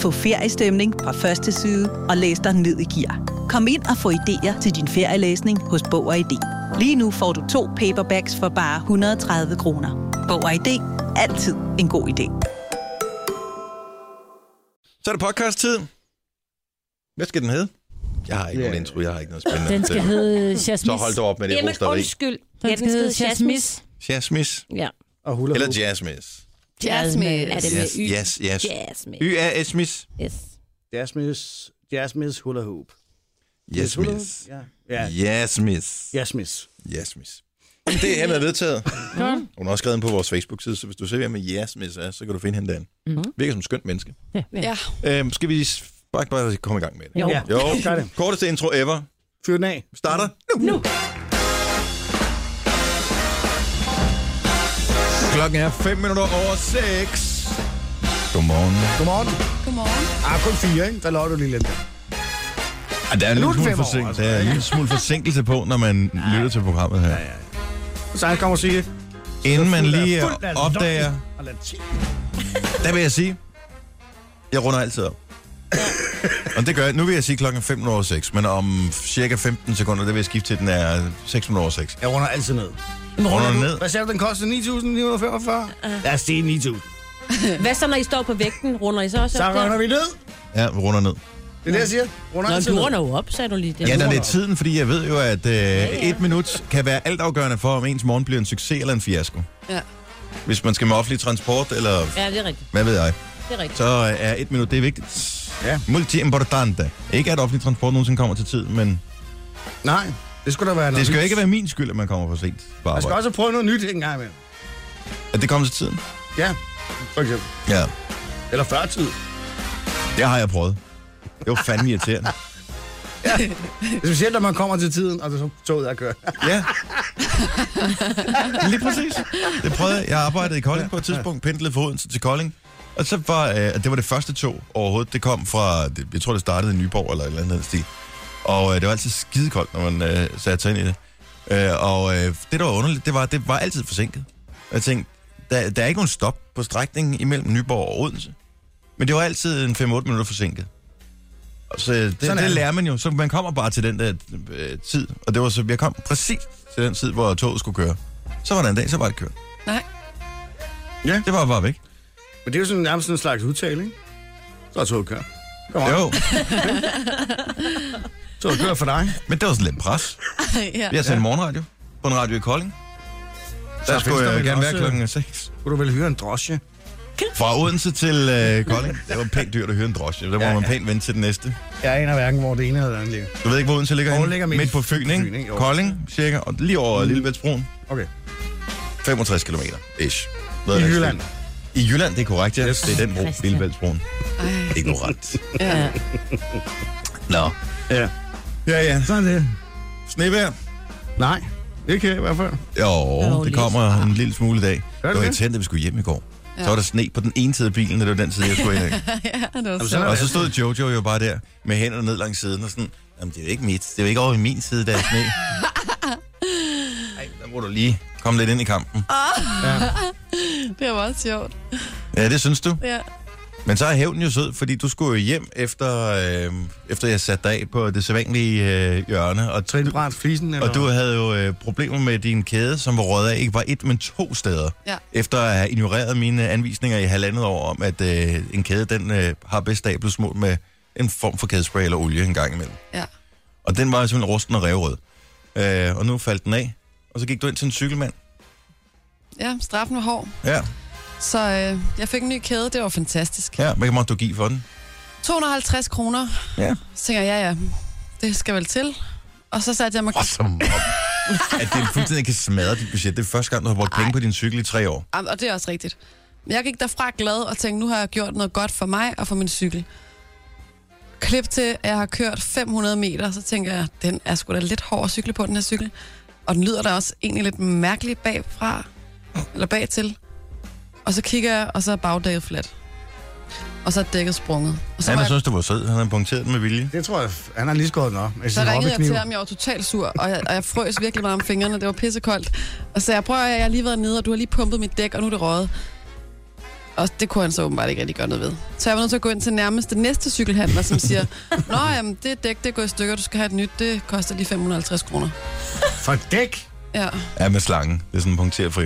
Få feriestemning fra første side og læs dig ned i gear. Kom ind og få idéer til din ferielæsning hos Bog og ID. Lige nu får du 2 paperbacks for bare 130 kroner. Bog og ID. Altid en god idé. Så er det podcast-tid. Hvad skal den hedde? Jeg har ikke nogen intro, jeg har ikke noget spændende. Den skal hedde Jasmis. Så hold dig op med det Jamen, rosteri. undskyld. Den skal hedde Jasmis. Jasmis. Ja. Og hula Eller hoop. Jasmis. Jasmine. Er det med Y? Yes. Jasmine. Y-A-S-mis. Yes. Jasmis hula hoop. Jasmis. Ja. Jasmis. Jasmis. Jasmis. Det er vedtaget. Godt. Hun har også skrevet den på vores Facebook-side, så hvis du ser, hvem Jasmis er, så kan du finde hende derinde. Virker som et skønt menneske. Ja. Skal vi bare komme i gang med det? Jo. Jo. Gør det. Korteste intro ever. Fyr den af. Vi starter Nu. Klokken er 5 minutter over 6. Godmorgen. Godmorgen. Kun 4, ikke? Der laver du lige lidt der. Der er en lille smule fem år, altså. der er en lille smule forsinkelse på, når man lytter til programmet her. Så han kommer og siger, Inden man lige fuld af opdager, løgn og latin. der vil jeg sige, jeg runder altid op. Og det gør jeg. Nu vil jeg sige klokken 5 over 6, men om cirka 15 sekunder, der vil jeg skifte til, den er 6 over 6. Jeg runder altid ned. Runder den ned? Hvad sagde du, den koster? 9.945? Lad os sige 9.000. Hvad så, når I står på vægten? Runder I så også Så op der? runder vi ned. Ja, vi runder ned. Det er det, jeg siger. Runder Nå, altid du ned. runder jo op, sagde du lige det. Ja, der er lidt tiden, fordi jeg ved jo, at 1 minut kan være altafgørende for, om ens morgen bliver en succes eller en fiasko. Ja. Hvis man skal med offentlig transport, eller Ja, det er rigtigt. hvad ved jeg, Det er rigtigt. så er 1 minut, det er vigtigt. Ja. Multi-importante. Ikke at offentlig transport nogensinde kommer til tid, men Nej, det skulle da være noget det skal jo nyt. ikke være min skyld, at man kommer for sent på Man skal arbejde. også prøve noget nyt en gang imellem. At det kommer til tiden. Ja, for eksempel. Ja, Eller før tid. det har jeg prøvet. Det var fandme irriterende. Specielt, når man kommer til tiden, og så toget er kørt. Ja. Lige præcis. Det prøvede jeg. Jeg arbejdede i Kolding på et tidspunkt, pendlede fra Odense til Kolding. Og så var det var det første tog overhovedet. Det kom fra, jeg tror det startede i Nyborg eller et eller andet stil. Og det var altid skidekoldt, når man satte sig ind i det. Det der var underligt, det var altid forsinket. Jeg tænkte, der er ikke nogen stop på strækningen imellem Nyborg og Odense. Men det var altid en 5-8 minutter forsinket. Og så det lærer man jo. Så man kommer bare til den der tid. Og det var så, jeg kom præcis til den tid, hvor toget skulle køre. Så var der en dag, så var det kørt. Nej. Ja. Det var bare væk. Men det er jo sådan nærmest en slags udtale, ikke? Så er toget kørt. Jo, Toget kører for dig. men det var sådan lidt pres. Ja. Jeg sendte morgenradio på en radio i Kolding. Der Så skulle findes der jeg vel gerne være også- klokken 6. Kunne du vel hyre en drosje? Fra Odense til Kolding. Det var pænt dyrt at høre en drosje. Der må man pænt vente til den næste. Jeg aner hverken, hvor det ene eller det andet ligger. Du ved ikke, hvor Odense ligger Hvor henne? ligger Midt på Fyn, Fyn, ikke? ikke? Jo. Kolding, cirka. Og lige over Lillebæltsbroen. Okay. 65 kilometer, ish. I Jylland. I Jylland, det er korrekt, ja. Yes. Det er den bro, Christian. Lillebæltsbroen. Ignorant. Ja. Nå. Ja. Ja. Så er det. Snevejr. Nej, ikke her i hvert fald. Jo, det kommer en lille smule i dag. Gør Det var det? irriterende, da vi skulle hjem i går. Så var der sne på den ene side af bilen, og det var den side, jeg skulle ind i. Ja, det var så så. er Og så stod Jojo jo bare der, med hænderne ned langs siden, og sådan, jamen det er jo ikke mit, det er jo ikke over i min side, der er sne. Ej, der må du lige komme lidt ind i kampen. Det var også sjovt. Ja, det synes du. Ja. Men så er hævnen jo sød, fordi du skulle jo hjem efter jeg satte dig af på det sædvanlige hjørne. Og Trinbræt flisen. Eller og du havde jo problemer med din kæde, som var røget af ikke bare 1, men 2 steder. Ja. Efter at have ignoreret mine anvisninger i 1,5 år om, at en kæde, den har bedst af blevet smurt med en form for kædespray eller olie en gang imellem. Ja. Og den var simpelthen rusten og revrød. Og nu faldt den af, og så gik du ind til en cykelmand. Ja, straffen var hård. Ja, Så jeg fik en ny kæde, det var fantastisk. ja. Hvad måtte du give for den? 250 kroner. Ja. Så tænker jeg, ja, det skal vel til. Og så satte jeg mig... Som om, at det fuldstændig kan smadre dit budget. Det er første gang, du har brugt penge på din cykel i 3 år. Og det er også rigtigt. Men jeg gik derfra glad og tænkte, nu har jeg gjort noget godt for mig og for min cykel. Klip til, at jeg har kørt 500 meter, så tænker jeg, den er sgu da lidt hård at cykle på, den her cykel. Og den lyder da også egentlig lidt mærkeligt bagfra, eller bagtil. Og så kigger jeg, og så er bagdækket fladt. Og så er dækket sprunget. Og så, Han var har jeg, synes, du var sød. Han har punkteret den med vilje. Det tror jeg, han har lige skåret den op. Med så sin ringede jeg hobbykniv. til ham, jeg var totalt sur, og jeg frøs virkelig meget om fingrene, det var pissekoldt. Og så jeg prøver, jeg har lige været nede, og du har lige pumpet mit dæk, og nu er det røget. Og det kunne han så åbenbart ikke rigtig gøre noget ved. Så jeg var nødt til at gå ind til nærmeste næste cykelhandler, som siger, nå jamen, det dæk, det går i stykker, du skal have et nyt, det koster lige 550 kroner. For dæk? Ja. Ja, med slangen. Det er sådan punkterfri.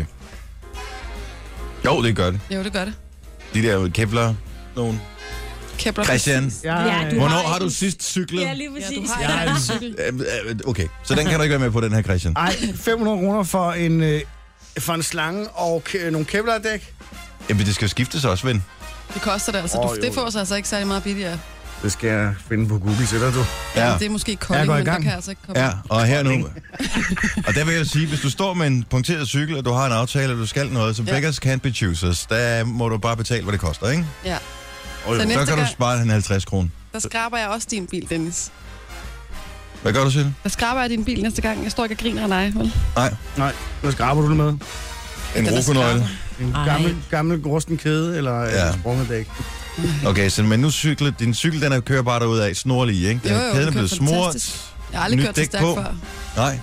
Jo, det gør det. Jo, det gør det. De der Kevlar, nogen. Kepler. Christian, Ja, du hvornår har du sidst cyklet? Ja, lige Ja, præcis. du har en cykel. Okay, så den kan du ikke være med på, den her, Christian. Ej, 500 kroner for en slange og nogle Kevlar-dæk? Jamen, det skal jo skiftes også, ven. Det koster det altså. Det får sig altså ikke særlig meget billigere. Det skal jeg finde på Google, sætter du. Ja. Det er måske Jeg Kolding, går i men der gang. kan jeg altså ikke komme. Ja, og her nu. Og der vil jeg sige, hvis du står med en punkteret cykel, og du har en aftale, og du skal noget, så beggars can't be choosers. Der må du bare betale, hvad det koster, ikke? Ja. Så næste kan du gang- spare en 50 kroner. Der skraber jeg også din bil, Dennis. Hvad gør du, Sille? Der skraber jeg din bil næste gang. Jeg står ikke og griner af dig, vel? Nej, Hvad skraber du det med? en Den er rokonøgle. En Ej. gammel rusten kæde, eller Ja. en sprunget dæk? Okay, så men nu din cykel, den er kører bare derud af snorlige, ikke? Jo, Kæden er det kører blevet fantastisk. smurt. Jeg har aldrig Nyt kørt så dæk stærkt på. før. Nej.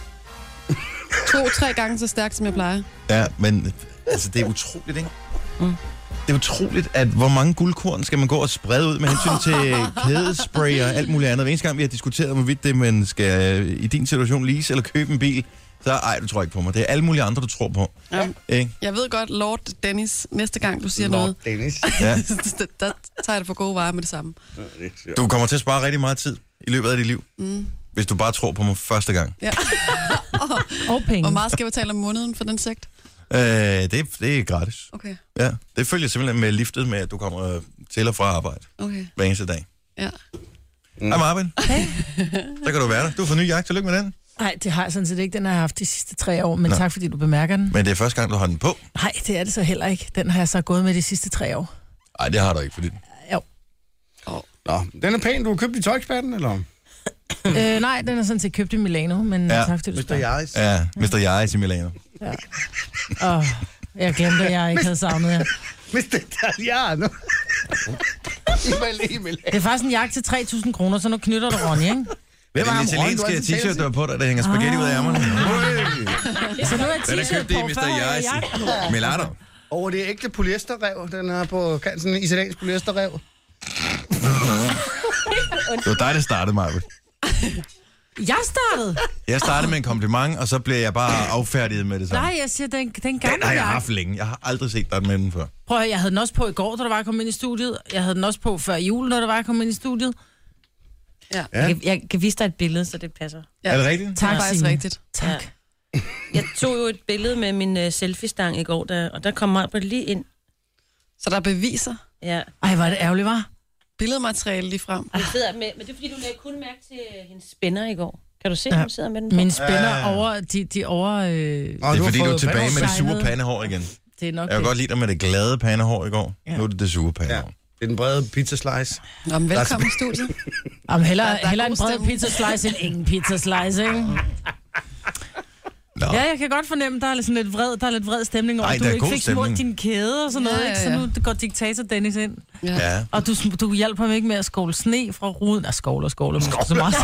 2-3 gange så stærkt, som jeg plejer. Ja, men altså, det er utroligt, ikke? Mm. Det er utroligt, at hvor mange guldkorn skal man gå og sprede ud med hensyn til kædespray og alt muligt andet. Hver eneste gang, vi har diskuteret, hvorvidt det, man skal i din situation lease eller købe en bil, så du tror ikke på mig. Det er alle mulige andre, du tror på. Ja. Ikke? Jeg ved godt, Lord Dennis, næste gang du siger Lord noget, Dennis. Ja. der tager jeg det for gode varer med det samme. Du kommer til at spare rigtig meget tid i løbet af dit liv, hvis du bare tror på mig første gang. Ja. Og penge. Hvor meget skal jeg betale om måneden for den sekt? Det er gratis. Okay, Ja, det følger simpelthen med liftet med, at du kommer til og fra arbejde okay. hver eneste dag. Ja. Hej Marvin. Så kan du være der. Du får ny jagt. Tillykke med den. Nej, det har jeg sådan set ikke. Den har jeg haft de sidste 3 år, men tak fordi du bemærker den. Men det er første gang, du har den på. Nej, det er det så heller ikke. Den har jeg så gået med de sidste 3 år. Nej, det har du ikke, fordi... Jo. Nå, den er pæn. Du har købt i tøjksperten, eller? Nej, den er sådan set købt i Milano, men Ja. tak fordi du Mr. spørger. Jaris. Ja, Mr. Jais i Milano. Jeg glemte, at jeg ikke havde savnet jer. Mr. Italiano. Det er faktisk en jagt til 3.000 kroner, så nu knytter du Ronny, ikke? Hvem er ham, den Ron, du italienske altid taler t-shirt, du har på dig, der hænger spaghetti ud af ærmerne? Så nu er Den er t-shirt købt i på, Mr. før Jais jagt. i Milano. Og det er ægte polyesterrev. Den er på sådan en italiensk polyesterrev. Det var dig, der startede, Marvin. Jeg startede. Jeg startede med en kompliment, og så blev jeg bare affærdiget med det samme. Nej, jeg siger, den gamle Den har jeg jagt. haft længe. Jeg har aldrig set dig med den før. Prøv at høre, jeg havde den også på i går, da der var jeg kom ind i studiet. Jeg havde den også på før jul, når der var jeg kom ind i studiet. Ja. Jeg kan vise dig et billede, så det passer. Ja. Er det rigtigt? Det Tak, er faktisk Signe. rigtigt. Tak. Jeg tog jo et billede med min selfie-stang i går, og der kom mig lige ind. Så der er beviser. Ja. Ej, hvor er det ærgerligt, var. Billedmateriale lige frem. Hun sidder med, men det er fordi, du lagde kun mærke til hendes spænder i går. Kan du se, Ja. hun sidder med den på? Mine spænder over, de over... Det er fordi, du er tilbage med det sure Sejlede. pandehår igen. Det er nok Jeg kan godt lide dig med det glade pandehår i går. Ja. Nu er det det sure Ja. pandehår. Det er den brede pizza slice. Nå, men velkommen i studiet. Jamen, Der er heller god en bred stemning. pizza slice end ingen pizza slice, ikke? Nå. Ja, jeg kan godt fornemme, der er lidt, sådan lidt vred, der er lidt vred stemning over, Ej, at du der er ikke god fik stemning. smurt din kæde og sådan noget, Ja, ikke? ja, Så ja. nu går diktator Dennis ind. Ja. Og du hjælper ham ikke med at skåle sne fra ruden. Skåle. Så meget.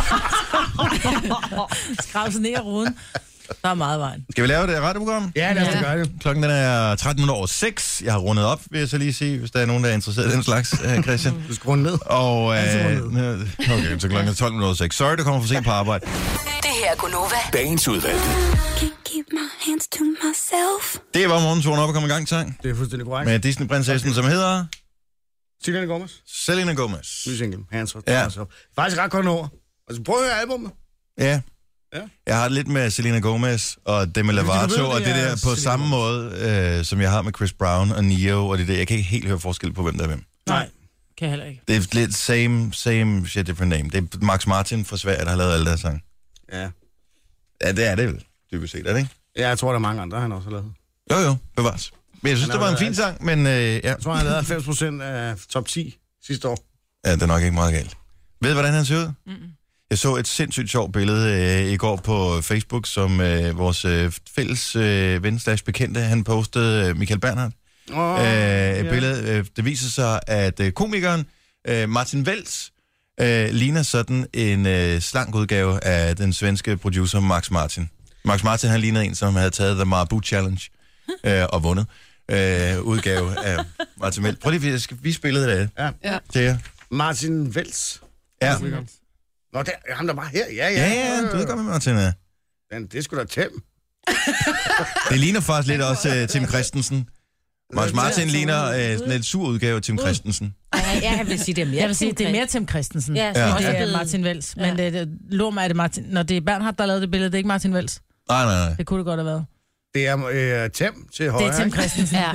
Skrab sne af ruden. Der er meget vejen. Skal vi lave det radioprogram? Ja, lad os da gøre det. Klokken den er 13:06. Jeg har rundet op, vil jeg så lige sige, hvis der er nogen, der er interesseret i den slags, Christian. Du skal runde ned. Og, rundet okay, så klokken er 12:06. Sorry, du kommer for sent på arbejde. Det her er Gunova. Dagens udvalgte. Can't keep my hands to myself. Det var morgenturen op og komme i gang sang Det er fuldstændig korrekt. med Disney-prinsessen, som hedder Selena Gomez. Selena Gomez. Ny single. Hands up. Ja. Faktisk ret godt over. Altså, prøv at høre albumet. Ja. Ja. Jeg har lidt med Selena Gomez og Demi Lovato ved, og det det er der på Selena samme måde, som jeg har med Chris Brown og Neo og det der. Jeg kan ikke helt høre forskel på, hvem der er hvem. Nej, kan jeg heller ikke. Det er lidt same shit, different name. Det er Max Martin fra Sverige, der har lavet alle deres sange. Ja. Ja, det er det vel, dybest set, er det ikke? Ja, jeg tror, der er mange andre, han også har lavet. Jo, bevares. Men jeg synes, Han det har var en lavet fin sang, men ja. Jeg tror, han har lavet 90% af top 10 sidste år. Ja, det er nok ikke meget galt. Ved du, hvordan han ser ud? Jeg så et sindssygt sjovt billede i går på Facebook, som vores fælles ven/bekendte, han postede Michael Bernhardt. Et billede. Det viser sig, at komikeren Martin Welz ligner sådan en slank udgave af den svenske producer Max Martin. Max Martin, han lignede en, som havde taget The Marabout Challenge og vundet. udgave af Martin Welz. Prøv lige, skal vi spille det Ja. til jer? Martin Welz. Ja. Nå, det er ham, der var her. Ja, du ved godt, hvad Martin er. Men det skulle da Tim. Det ligner faktisk lidt også Tim Christensen. Martin ligner sådan en sur udgave af Tim Christensen. Ja, jeg vil sige, det er mere. Jeg vil sige, det er mere Tim Christensen. Ja, Det er Martin Welz. Men lur mig, er det Martin... Når det er Bernhard, der har lavet det billede, det er ikke Martin Welz. Nej. Det kunne det godt have været. Det er Tim til højre. Det er Tim Christensen. Ja.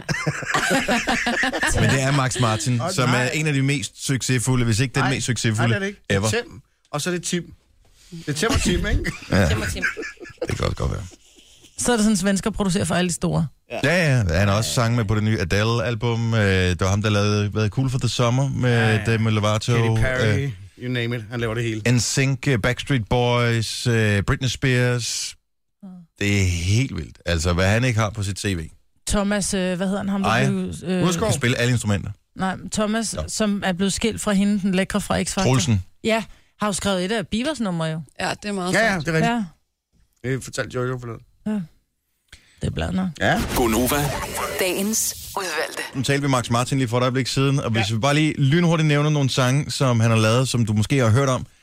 Men det er Max Martin, som er en af de mest succesfulde, hvis ikke den mest succesfulde det er det ikke. ever. Det er Tim, og så er det Tim. Det er Tim og Tim, ikke? Ja, Tim og Tim. det kan også godt være. Så er det sådan, en svensker producerer for alle de store. Ja. Han har også sang med på det nye Adele-album. Det var ham, der lavede Cool for the Summer med Demi Lovato. Katy Perry, you name it. Han laver det hele. NSYNC, Backstreet Boys, Britney Spears. Det er helt vildt. Altså, hvad han ikke har på sit CV. Thomas, hvad hedder han? Ham, der Ej. blev, Han kan spille alle instrumenter. nej, Thomas, som er blevet skilt fra hende, den lækre fra X-Factor. Troelsen. Ja, har jo skrevet et af Bibers numre jo. Ja, det er meget Ja, sjovt. det er rigtigt. Ja, Det fortalte Jojo forleden. det er bladet nok. Ja. Gonova. Dagens udvalgte. Nu talte vi Max Martin lige for et øjeblik siden, og hvis vi bare lige lynhurtigt nævner nogle sange, som han har lavet, som du måske har hørt om.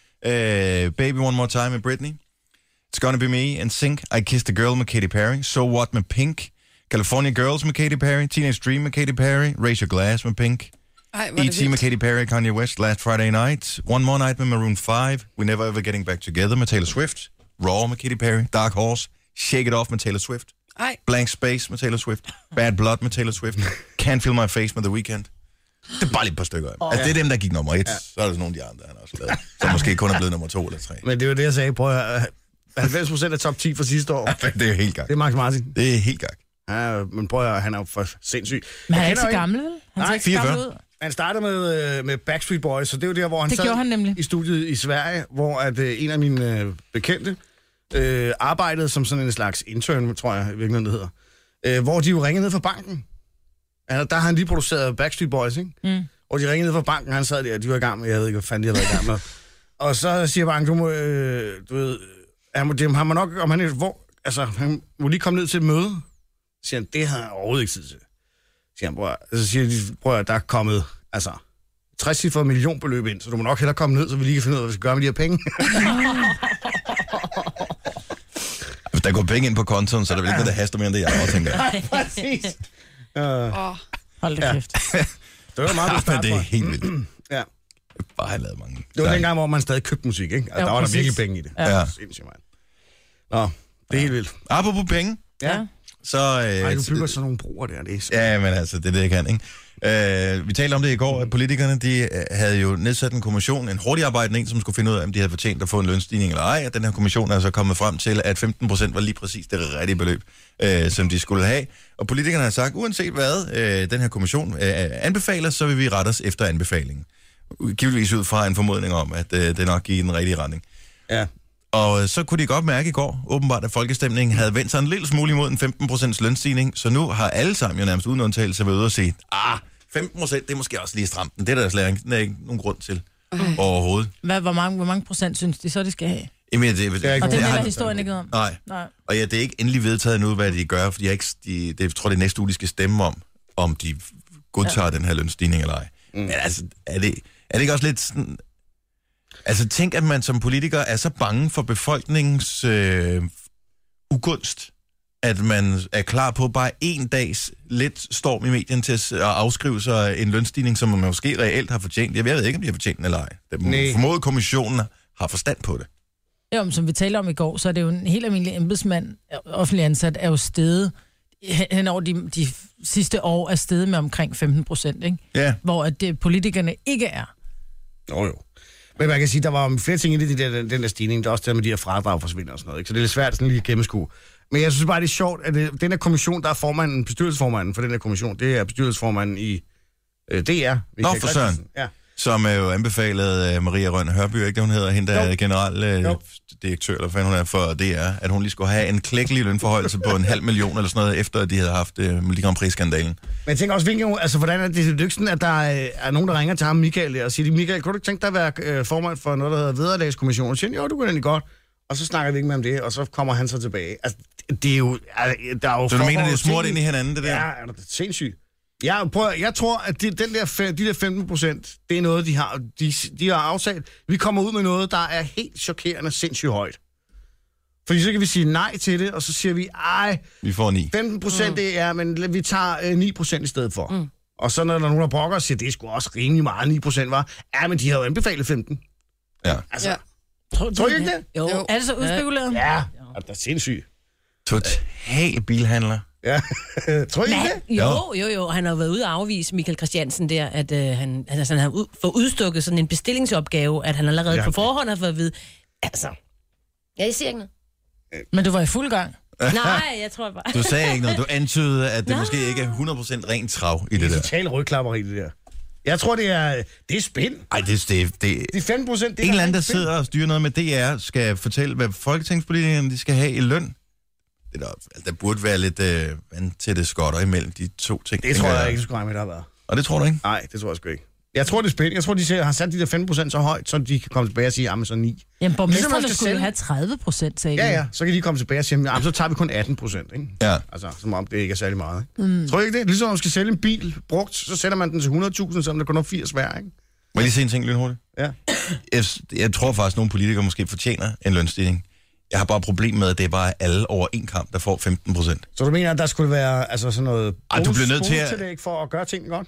Baby One More Time med Britney. It's Gonna Be Me, NSYNC, I Kissed a Girl med Katy Perry, So What med Pink, California Girls med Katy Perry, Teenage Dream med Katy Perry, Raise Your Glass med Pink, Ej, hvor er det E.T. med vildt. Katy Perry, Kanye West, Last Friday Night, One More Night med Maroon 5, We Never Ever Getting Back Together med Taylor Swift, Raw med Katy Perry, Dark Horse, Shake It Off med Taylor Swift, Ej, Blank Space med Taylor Swift, Bad Blood med Taylor Swift, Can't Feel My Face med The Weeknd. Det er bare lige et par stykker. Altså, det er dem, der gik nummer 1. Så er der sådan nogle af de andre, han også lavet, som måske kun er blevet nummer 2 eller 3. Men det er jo det, jeg sagde. Prøv at 90% af top 10 fra sidste år. Det er jo helt gak. Det er Max Martin. Det er helt gak. Ja, men prøv at han er jo for sindssyg. Men han er Jeg ikke så kender gammel, vel? Han ser Nej, ikke så gammel 44. ud. Han startede med Backstreet Boys, så det er jo der, hvor han Det gjorde han nemlig. i studiet i Sverige, hvor at, en af mine bekendte arbejdede som sådan en slags intern, tror jeg i virkeligheden det hedder. Hvor de jo ringede ned fra banken. Altså, der har han lige produceret Backstreet Boys, ikke? Mm. Og de ringede ned fra banken, han sad der, de var i gang med, jeg ved ikke, hvad fanden de havde været i gang med. Og så siger banken, du må, du ved, han må nok, om han, han må lige komme ned til et møde. Så siger han, det havde han overhovedet ikke tid til. Siger han, så siger de, prøv at der er kommet, 60-cifret millionbeløb ind, så du må nok hellere komme ned, så vi lige kan finde ud af, hvad vi skal gøre med de her penge. Hvis der går penge ind på kontoen, så er der vel ikke noget, der haster mere end det, jeg tænker. Nej, præcis. Hold da kæft. Det var meget godt Men det er helt vildt. Ja. Bare han lavet mange. Det var dengang, hvor man stadig købte musik, ikke? Altså, Jo, der var der præcis. virkelig penge i det. Ja. Sindssygt, mand. Nå, det er helt vildt. Apropos penge, Ja. så... Ej, du bygger sådan nogle broer der, det er så... Ja, men altså, det er det, jeg kan, ikke? Vi talte om det i går, at politikerne, de havde jo nedsat en kommission, en hurtigarbejdende en, som skulle finde ud af, om de havde fortjent at få en lønstigning eller ej. Og den her kommission er så kommet frem til, at 15% var lige præcis det rigtige beløb, som de skulle have. Og politikerne har sagt, uanset hvad den her kommission anbefaler, så vil vi rette os efter anbefalingen. Givetvis ud fra en formodning om, at det nok gik i den rigtige retning. Ja. Og så kunne de godt mærke i går, åbenbart, at folkestemningen havde vendt sig en lille smule imod en 15% lønstigning, så nu har alle sammen jo nærmest uden undtagelse været ude og sige, 15% det er måske også lige stramt, men det er der slet ikke nogen grund til overhovedet. Hvor mange procent synes de så, de skal have? Jamen, er ikke Og det nogen- melder historien ikke om. Nej. Nej. Og ja, det er ikke endelig vedtaget nu, hvad de gør, for jeg tror, det er næste uge, de skal stemme om de godtager den her lønstigning eller ej. Men altså, er det ikke også lidt sådan... Altså, tænk, at man som politiker er så bange for befolkningens ugunst, at man er klar på bare en dags lidt storm i medien til at afskrive sig en lønstigning, som man måske reelt har fortjent. Jeg ved ikke, om de har fortjent den eller ej. Formodet kommissionen har forstand på det. Jo, men som vi talte om i går, så er det jo en helt almindelig embedsmand, offentlig ansat, er jo steget hen over de sidste år er steget med omkring 15%, ikke? Ja. Hvor at det, politikerne ikke er. Jo. Men man kan sige, der var flere ting i den der stigning. Der er også der med de her fradrag forsvinder og sådan noget. Ikke? Så det er lidt svært sådan lige at gennemskue. Men jeg synes bare, det er sjovt, at den her kommission, der er formanden, bestyrelsesformanden for den her kommission, det er bestyrelsesformanden i DR. Nå, for søren. Ja. Som er jo anbefalet Maria Rønn Hørby, ikke det hun hedder, hende der er generaldirektør, eller hvad hun er for DR, at hun lige skulle have en klækkelig lønforhøjelse på 500.000 eller sådan noget, efter at de havde haft Melodi Grand Prix-skandalen. Men jeg tænker også, altså hvordan er det ikke sådan, at der er nogen, der ringer til ham, Michael, og siger, Michael, kunne du ikke tænke dig at være formand for noget, der hedder Vederlagskommissionen? Og siger, jo, du kan egentlig godt. og så snakker vi ikke mere om det, og så kommer han så tilbage. Altså, det er jo... Der er jo Så du mener, det er smurt ind i hinanden, det der? Ja, er det sindssygt. Jeg tror, at de der 15%, det er noget, de har aftalt. Vi kommer ud med noget, der er helt chokerende sindssygt højt. Fordi så kan vi sige nej til det, og så siger vi, vi får 9. 15% det er, men vi tager 9% i stedet for. Og så når der er nogen, der brokker og siger, det er sgu også rimelig meget, 9% var. Ja, men de har jo anbefalet 15. Ja. Altså, Ja. tror I ikke det? Jo. Er det så udspekuleret? Ja, det er sindssygt. Total bilhandler. Ja, tror I ikke det? Jo. Han har været ude at afvise Michael Christiansen der, at han har fået udstukket sådan en bestillingsopgave, at han allerede på forhånd har fået at vide, altså, jeg siger ikke noget. Men du var i fuld gang. Nej, jeg tror bare. Du sagde ikke noget. Du antydede, at det måske ikke er 100% rent trav i det der. Total rygklapperi, det der. Jeg tror, det er spænd. Ej, det De 15%, det er en eller anden, der sidder og styrer noget med DR, skal fortælle, hvad folketingspolitikerne de skal have i løn. Der burde være lidt vandtætte skotter imellem de to ting. Det tror jeg ikke, skulle med, der har været. Og det tror du ikke? Nej, det tror jeg sgu ikke. Jeg tror, det er spændt. Jeg tror, de har sat de der 15% så højt, så de kan komme tilbage og sige, jamen så 9. Jamen, borgmesterne Ligesom skulle jo have 30%, sagde de. Ja, så kan de komme tilbage og sige, jamen så tager vi kun 18%, ikke? Ja. Altså, som om det ikke er særlig meget, ikke? Tror I ikke det? Ligesom når man skal sælge en bil brugt, så sætter man den til 100.000, selvom der kun er 80 værd, ikke? Må jeg lige se en ting lynhurtigt? Ja. Jeg tror faktisk, at nogle politikere måske fortjener en lønstigning. Jeg har bare et problem med, at det er bare alle over en kamp, der får 15%. Så du mener, at der skulle være altså sådan noget Ej, du bliver nødt til at for at gøre tingene godt?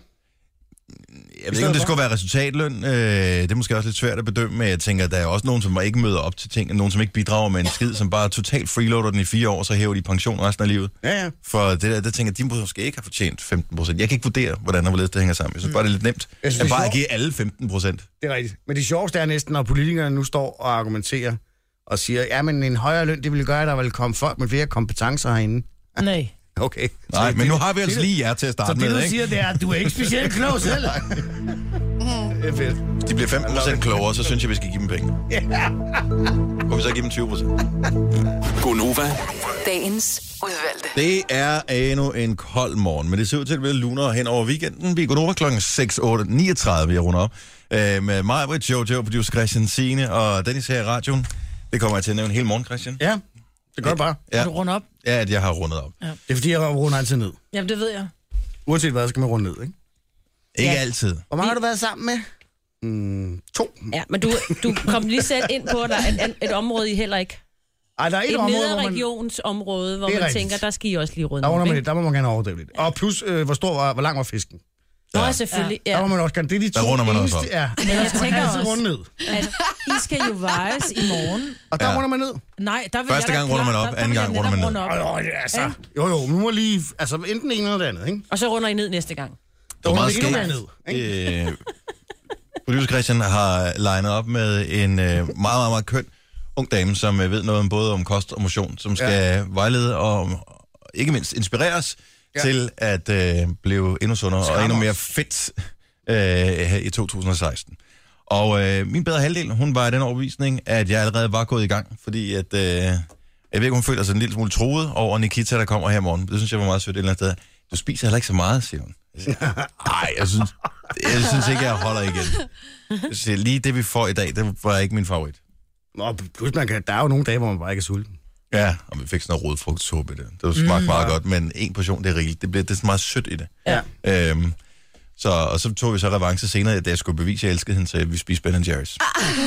Jeg ved ikke, om det skulle være resultatløn. Det er måske også lidt svært at bedømme, men jeg tænker, at der er også nogen, som ikke møder op til ting, nogen, som ikke bidrager med en skid, som bare totalt freeloader den i 4 år, så hæver de pension resten af livet. Ja. For det der tænker jeg, de måske ikke har fortjent 15%. Jeg kan ikke vurdere, hvordan og hvorledes det hænger sammen. Jeg synes bare, det er lidt nemt. Jeg bare give alle 15%. Det er rigtigt. Men det sjoveste er næsten, når politikerne nu står og argumenterer og siger, ja, men en højere løn, det ville gøre, at der ville komme folk med flere kompetencer herinde. Nej. Okay. Nej, men nu har vi altså lige jer til at starte med, Så det, ikke? du siger, det er, at du er ikke specielt klog selv. Det er fedt. Hvis de bliver 15% klogere, så synes jeg, vi skal give dem penge. Kunne vi så give dem 20%? Gonova. Dagens udvalgte. Det er endnu en kold morgen, men det ser ud til at blive lunere hen over weekenden. Vi er gået over klokken 6:39, jeg runder op. Med mig, Britt, Jojo, producer Christian, Signe og Dennis her i radioen. Det kommer jeg til at nævne hele morgen, Christian. Ja, det gør det bare. Ja. Har du rundet op? Ja, at jeg har rundet op. Ja. Det er fordi, jeg runder altid ned. Jamen, det ved jeg. Uanset hvad, skal man runde ned, ikke? Ikke altid. Hvor mange har du været sammen med? 2. Ja, men du kom lige selv ind på, at der er et område, I heller ikke. Ej, der er Et område, nedre hvor man... regionsområde, hvor Det er man rigtigt. tænker, der skal I også lige runde. Der, under man, ikke? der må man gerne overdrive lidt. Og plus, hvor lang var fisken? Nå, selvfølgelig. Der Ja. må man også gerne. Det er de Der to runder man også eneste... op. Ja, Men jeg man tænker altid også, runde ned. at I skal jo vejes i morgen. Og der Ja. runder man ned. Nej, der vil Første jeg da gang runder man op, der anden vil gang jeg runder man netop ned. runde op. Altså, jo, nu må lige... Altså, enten det ene eller det andet, ikke? Og så runder I ned næste gang. Det var meget runder vi endnu skægt. mere ned, Producer Christian har legnet op med en meget, meget, meget køn ung dame, som ved noget om både om kost og motion, som skal vejlede og ikke mindst inspireres til at blive endnu sundere og endnu mere fedt her i 2016. Og min bedre halvdel, hun var i den overbevisning, at jeg allerede var gået i gang, fordi at, jeg ved ikke, hun føler sig en lille smule truet over Nikita, der kommer her i morgen. Det synes jeg var meget sødt et eller andet sted. Du spiser heller ikke så meget, siger hun. Nej, jeg synes ikke, jeg holder igen. Jeg siger, lige det, vi får i dag, det var ikke min favorit. Nå, plus der er jo nogle dage, hvor man bare ikke er sulten. Ja, og vi fik sådan noget rodfrugtsuppe i det. Det smagte meget godt, men en portion, det er rigeligt. Det er sådan meget sødt i det. Ja. Og så tog vi så revanche senere, at jeg skulle bevise, at jeg elskede hende, så vi spiste Ben & Jerry's.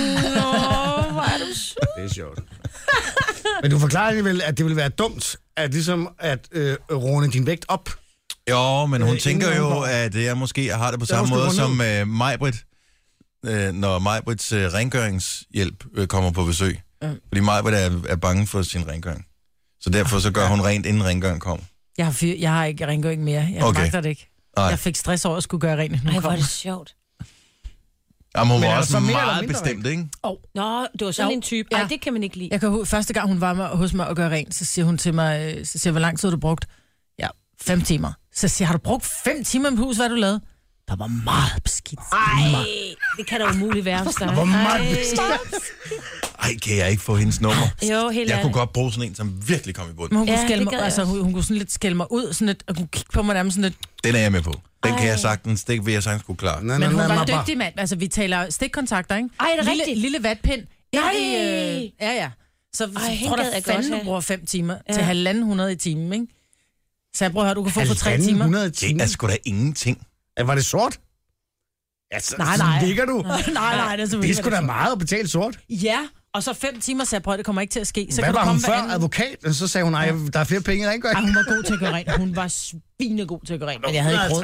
Hvor er du sød. Det er sjovt. Men du forklarer alligevel, at det ville være dumt, at ligesom at runde din vægt op. Jo, men hun Ingen tænker jo, undgår. at jeg måske har det på samme måske måde runde som Majbrit, når Majbrits rengøringshjælp kommer på besøg. Fordi Majbrit er bange for sin rengøring. Så derfor så gør hun rent, inden rengøring kommer. Jeg har ikke rengøring mere. Jeg Okay. magter det ikke. Nej. Jeg fik stress over at skulle gøre rent, når Ej, hun hvor er kom. det sjovt. Jamen, hun Men var er der også så mere eller meget mindre bestemt, ikke? Nå, det var sådan Jo. en type. Ja. Ej, det kan man ikke lide. Jeg kan første gang hun var hos mig og gøre rent, så siger hun til mig, hvor lang tid har du brugt? Ja, 5 timer. Så siger jeg, har du brugt 5 timer i mit hus, hvad har du lavet? Der var meget beskidt. Ej, det kan da umuligt være hos dig. Hvor meget Ej. beskidt. Ej, kan jeg ikke få hendes nummer? Jo, helt Jeg kunne ærligt. godt bruge sådan en, som virkelig kom i bund. Men hun kunne, Ja, skælde det mig, gad jeg altså, hun kunne sådan lidt skælde mig ud, sådan lidt, og kunne kigge på mig nærmest sådan lidt. Den er jeg med på. Den kan jeg sagtens, det vil jeg sagtens kunne klare. Nej, Men hun var nej, en dygtig mand. Altså, vi taler stikkontakter, ikke? Ej, er det lille, rigtigt? lille vatpind. Nej! Ja. så hende tror gad jeg jeg fanden, godt du have. bruger 5 timer til 1.500 i timen, ikke? Så jeg prøver at høre, du kan få for 3 timer. 1.500 Det timer. er sgu da ingenting. Var det sort? Ja, så Nej. ligger du. nej, det er Det er selvfølgelig sgu da meget at betale sort. Ja, og så 5 timer, så jeg prøver, det kommer ikke til at ske. Så Hvad kan du var hun komme før? hver anden- Advokat? Og så sagde hun, nej, der er flere penge i rengøring. Hun var god til at gøre rent. Hun var svinegod til at gøre rent, men jeg havde ikke råd.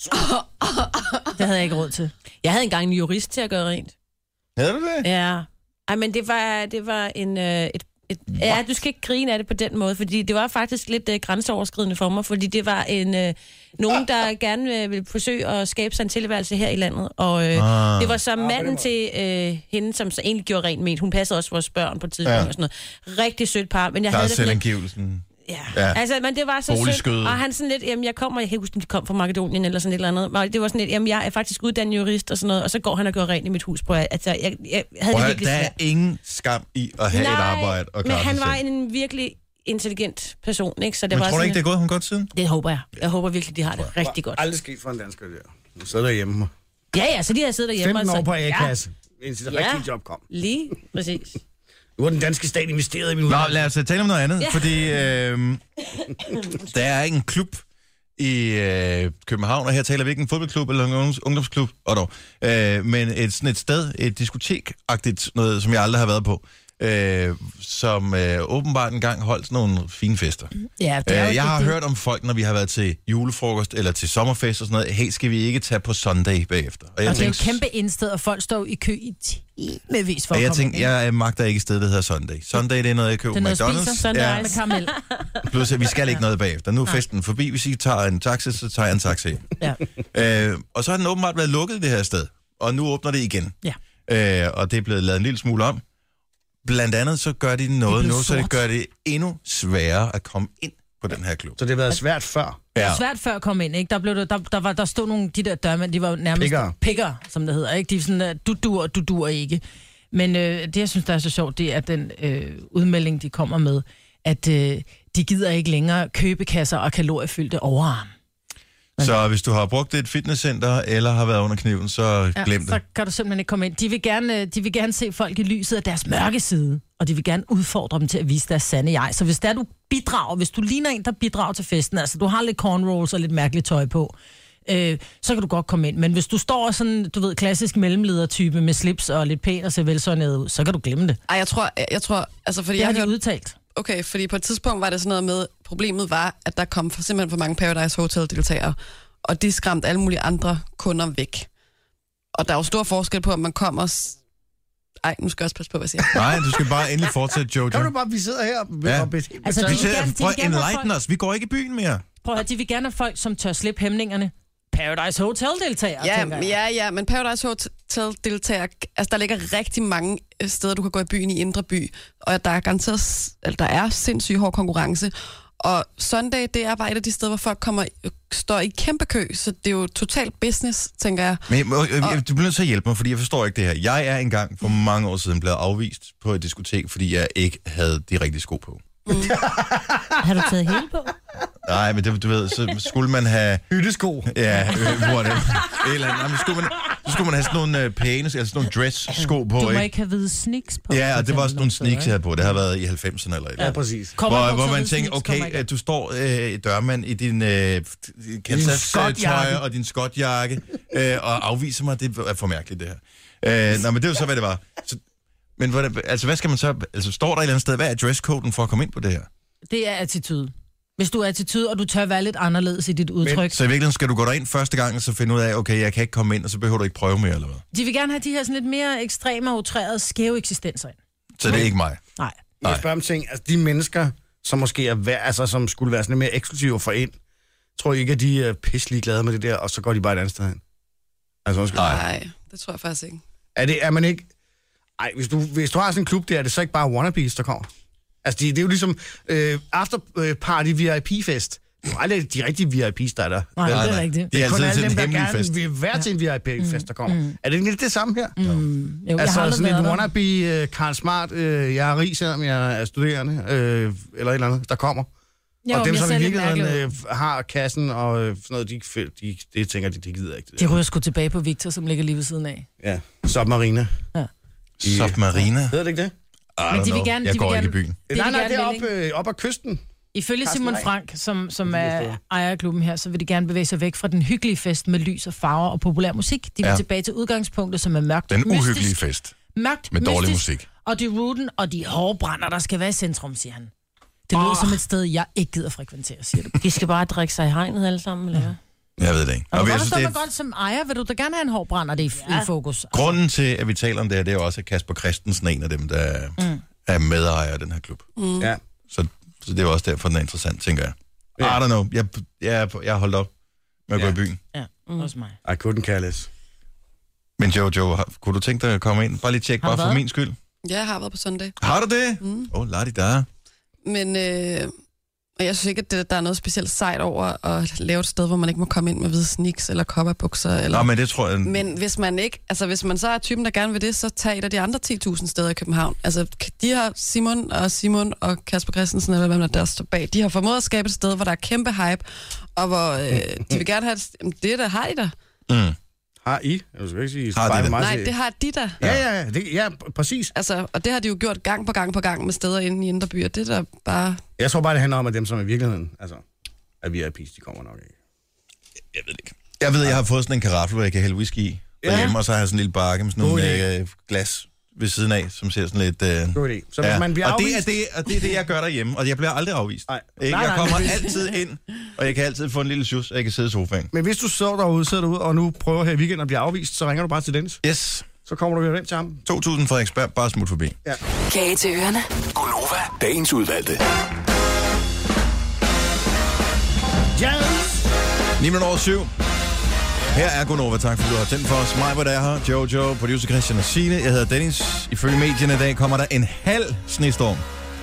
150. Det havde jeg ikke råd til. Jeg havde engang en jurist til at gøre rent. Havde du det? Ja. Ej, men det var en... ja, du skal ikke grine af det på den måde, fordi det var faktisk lidt grænseoverskridende for mig, fordi det var nogen, der gerne ville forsøge at skabe sig en tilværelse her i landet, og det var så manden til hende, som så egentlig gjorde rent med. Hun passede også vores børn på et tidspunkt og sådan noget. Rigtig sødt par, men jeg Der er havde det sådan lidt... selvangivelsen. Ja, Ja. altså, men det var så sødt, Boligskøde. og han sådan lidt, jamen jeg kan ikke huske, om de kom fra Makedonien eller sådan et eller andet, og det var sådan lidt, jamen jeg er faktisk uddannet jurist og sådan noget, og så går han og gør rent i mit hus, på altså, jeg havde det virkelig Der er svært. ingen skam i at have et arbejde og men klare han sig var selv. en virkelig intelligent person, ikke? Så det Men var tror du sådan, ikke, det er gået ham godt siden? det håber jeg. Jeg håber virkelig, de har det rigtig godt. Aldrig sket for en dansker der. Nu sidder derhjemme. Ja, så de har siddet derhjemme 15 år og på sagt, A-kasse, indtil det rigtige job kom. lige præcis. Nu har den danske stat investeret i min Nå, uddannelse. lad os tale om noget andet, fordi der er en klub i København, og her taler vi ikke en fodboldklub eller en ungdomsklub, men et sted, et diskotek-agtigt noget, som jeg aldrig har været på, som åbenbart engang holdt sådan nogle fine fester. Ja, det er Jeg har hørt om folk, når vi har været til julefrokost eller til sommerfest og sådan noget, hey, skal vi ikke tage på Sunday bagefter? Og jeg Og det er jo kæmpe indsted, og folk står i kø i timevis for at komme ind. jeg magter ikke et sted, der hedder Sunday. Sunday, det er noget, jeg køber Det er på noget, McDonald's. spiser Sunday med karamel. Plus, at vi skal ikke noget bagefter. Nu er festen forbi. Hvis I tager en taxa, så tager jeg en taxa hjem. Ja. Og så har den åbenbart været lukket det her sted. Og nu åbner det igen. Ja. Og det er blevet lavet en lille smule om. Blandt andet så gør de noget nu, så det gør det endnu sværere at komme ind på den her klub. Så det har været svært før. Det var svært før at komme ind, ikke? Der stod nogle, de der dørmænd, de var jo nærmest pikker, som det hedder, ikke? De er sådan, du dur ikke. Men det, jeg synes, der er så sjovt, det er den udmelding, de kommer med, at de gider ikke længere købekasser og kaloriefyldte overarm. Så hvis du har brugt et fitnesscenter, eller har været under kniven, så glem det. Så kan du simpelthen ikke komme ind. De vil gerne se folk i lyset af deres mørke side, og de vil gerne udfordre dem til at vise deres sande jeg. Så hvis der du bidrager, hvis du ligner en, der bidrager til festen, altså du har lidt cornrows og lidt mærkeligt tøj på, så kan du godt komme ind. Men hvis du står sådan, du ved, klassisk mellemledertype med slips og lidt pæn og ser velsøjnet ud, så kan du glemme det. Ej, jeg tror, altså fordi Det har jeg de udtalt. Okay, fordi på et tidspunkt var det sådan noget med, problemet var, at der kom simpelthen for mange Paradise Hotel-deltagere, og de skræmte alle mulige andre kunder væk. Og der er jo stor forskel på, om man kommer... Ej, nu skal jeg også passe på, hvad jeg siger. Nej, du skal bare endelig fortsætte, Jojo. Kan du bare, vi sidder her og Altså, Vi de vil gerne have enlighten os. Vi går ikke i byen mere. Prøv at høre, de vil gerne have folk, som tør slippe hæmningerne. Paradise Hotel-deltagere, tænker jeg. Ja, men Paradise Hotel-deltagere, altså der ligger rigtig mange steder, du kan gå i byen i Indre By, og der er garanteret, der er sindssygt hård konkurrence. Og Sunday, det er bare et af de steder, hvor folk står i kæmpe kø, så det er jo totalt business, tænker jeg. Men du bliver nødt til at hjælpe mig, fordi jeg forstår ikke det her. Jeg er engang for mange år siden blevet afvist på et diskotek, fordi jeg ikke havde de rigtige sko på. Har du taget hele på? Nej, men det, du ved, så skulle man have... Hyttesko. Ja, hvor det eller andet. Nej, så skulle man have sådan nogle pæne, altså sådan nogle dress-sko på, Du må ikke? ikke have hvide sneaks på. Ja, og det var også nogle sneaks, jeg havde på. Det har været i 90'erne eller et. Ja, præcis. Hvor man tænker, okay, du står dørmand i din Kansas-tøj og din skotjakke og afviser mig. Det er for mærkeligt, det her. Nå, men det er jo så, hvad det var. Men hvad skal man så... Altså, står der et eller andet sted, hvad er dresscoden for at komme ind på det her? Det er attitude. Hvis du er attitude, og du tør være lidt anderledes i dit udtryk. Så i virkeligheden skal du gå derind første gang, og så finde ud af, okay, jeg kan ikke komme ind, og så behøver du ikke prøve mere, eller hvad? De vil gerne have de her sådan lidt mere ekstreme og outrerede, skæve eksistenser ind. Så det er ikke mig. Nej. Jeg spørger om ting, altså de mennesker, som måske som skulle være sådan lidt mere eksklusive for ind, tror I ikke, at de er pisselig glade med det der, og så går de bare et andet sted hen? Altså, Nej, det tror jeg faktisk ikke. Er man ikke... Ej, hvis du har sådan en klub der, er det så ikke bare wannabes, der kommer? Altså, det er jo ligesom afterparty VIP-fest. Det er aldrig de rigtige VIP's, der er der. Nej, det er rigtigt. Det er kun altid alle til dem, en der hemmelig fest. gerne vil være til en VIP-fest, der kommer. Er det ikke lidt det samme her? Jo, jeg har Altså aldrig sådan været et der. wannabe, Karl Smart, jeg er rig, selvom jeg er studerende, eller et eller andet, der kommer. Jo, Og dem, jeg som ser i lidt virkeligheden har kassen og sådan noget, det tænker de gider ikke. De ryger sgu tilbage på Victor, som ligger lige ved siden af. Ja, Submarina. Submarina? Hedder det ikke det? Men de vil gerne... Jeg de vil går gerne, ikke i byen. vil Nej, gerne det er op ad kysten. Ifølge Carsten Simon Ring. Frank, som er ejer af klubben her, så vil de gerne bevæge sig væk fra den hyggelige fest med lys og farver og populær musik. De vil tilbage til udgangspunktet, som er mørkt, Den mystisk, uhyggelige fest mørkt, med dårlig mystisk, musik. og de rooten og de hårbrænder, der skal være i centrum, siger han. Det lyder som et sted, jeg ikke gider frekventere, siger du. De skal bare drikke sig i hegnet alle sammen, eller hvad? Jeg ved det ikke. Og jeg hvorfor synes, står det man er godt som ejer? Vil du da gerne have en hårbrænder, det er i fokus? grunden til, at vi taler om det her, det er jo også, at Kasper Christensen er en af dem, der er medejer af den her klub. Ja. Så det er jo også derfor, den er interessant, tænker jeg. I don't know. Jeg har holdt op med at gå i byen. Ja, også mig. I couldn't care less. Men Jojo, kunne du tænke dig at komme ind? Bare lige tjekke, bare for min skyld. Ja, jeg har været på søndag. Har du det? La-di-da. Men jeg synes ikke, at der er noget specielt sejt over at lave et sted, hvor man ikke må komme ind med hvide sneaks eller cowboybukser. Eller... Nå, men det tror jeg... Men hvis man ikke, altså hvis man så er typen, der gerne vil det, så tag et af de andre 10.000 steder i København. Altså de har Simon og Kasper Christensen, eller hvem der står bag, de har formået at skabe et sted, hvor der er kæmpe hype, og hvor de vil gerne have det der har de der. Har I? Jeg skal ikke sige... Har de det? Nej, det har de der. Ja, præcis. Altså, og det har de jo gjort gang på gang med steder inde i indre byer. Det er der bare... Jeg tror bare, det handler om, at dem, som i virkeligheden... Altså, at VIP's, de kommer nok ikke. Jeg ved det ikke. Jeg ved, jeg har fået sådan en karaffel, hvor jeg kan hælde whisky i derhjemme, og så har jeg sådan en lille bakke med sådan nogle glas ved siden af, som ser sådan lidt... God idé. Så hvis man bliver afvist... Og det er det, jeg gør derhjemme, og jeg bliver aldrig afvist. Nej. Ikke? Jeg kommer altid ind, og jeg kan altid få en lille sjus, og jeg kan sidde i sofaen. Men hvis du sidder derude, og nu prøver her i weekenden at blive afvist, så ringer du bare til Dennis. Yes. Så kommer du hjem til ham. 2.000 Frederiksberg, bare smut forbi. Ja. Kage til ørerne. Gonova, dagens udvalgte. Yes! 7:09. Her er Gonova. Tak fordi du har tændt for os. Mig, hvor der er her. Jojo, producer Christian og Signe. Jeg hedder Dennis. Ifølge medierne i dag kommer der en halv snestorm.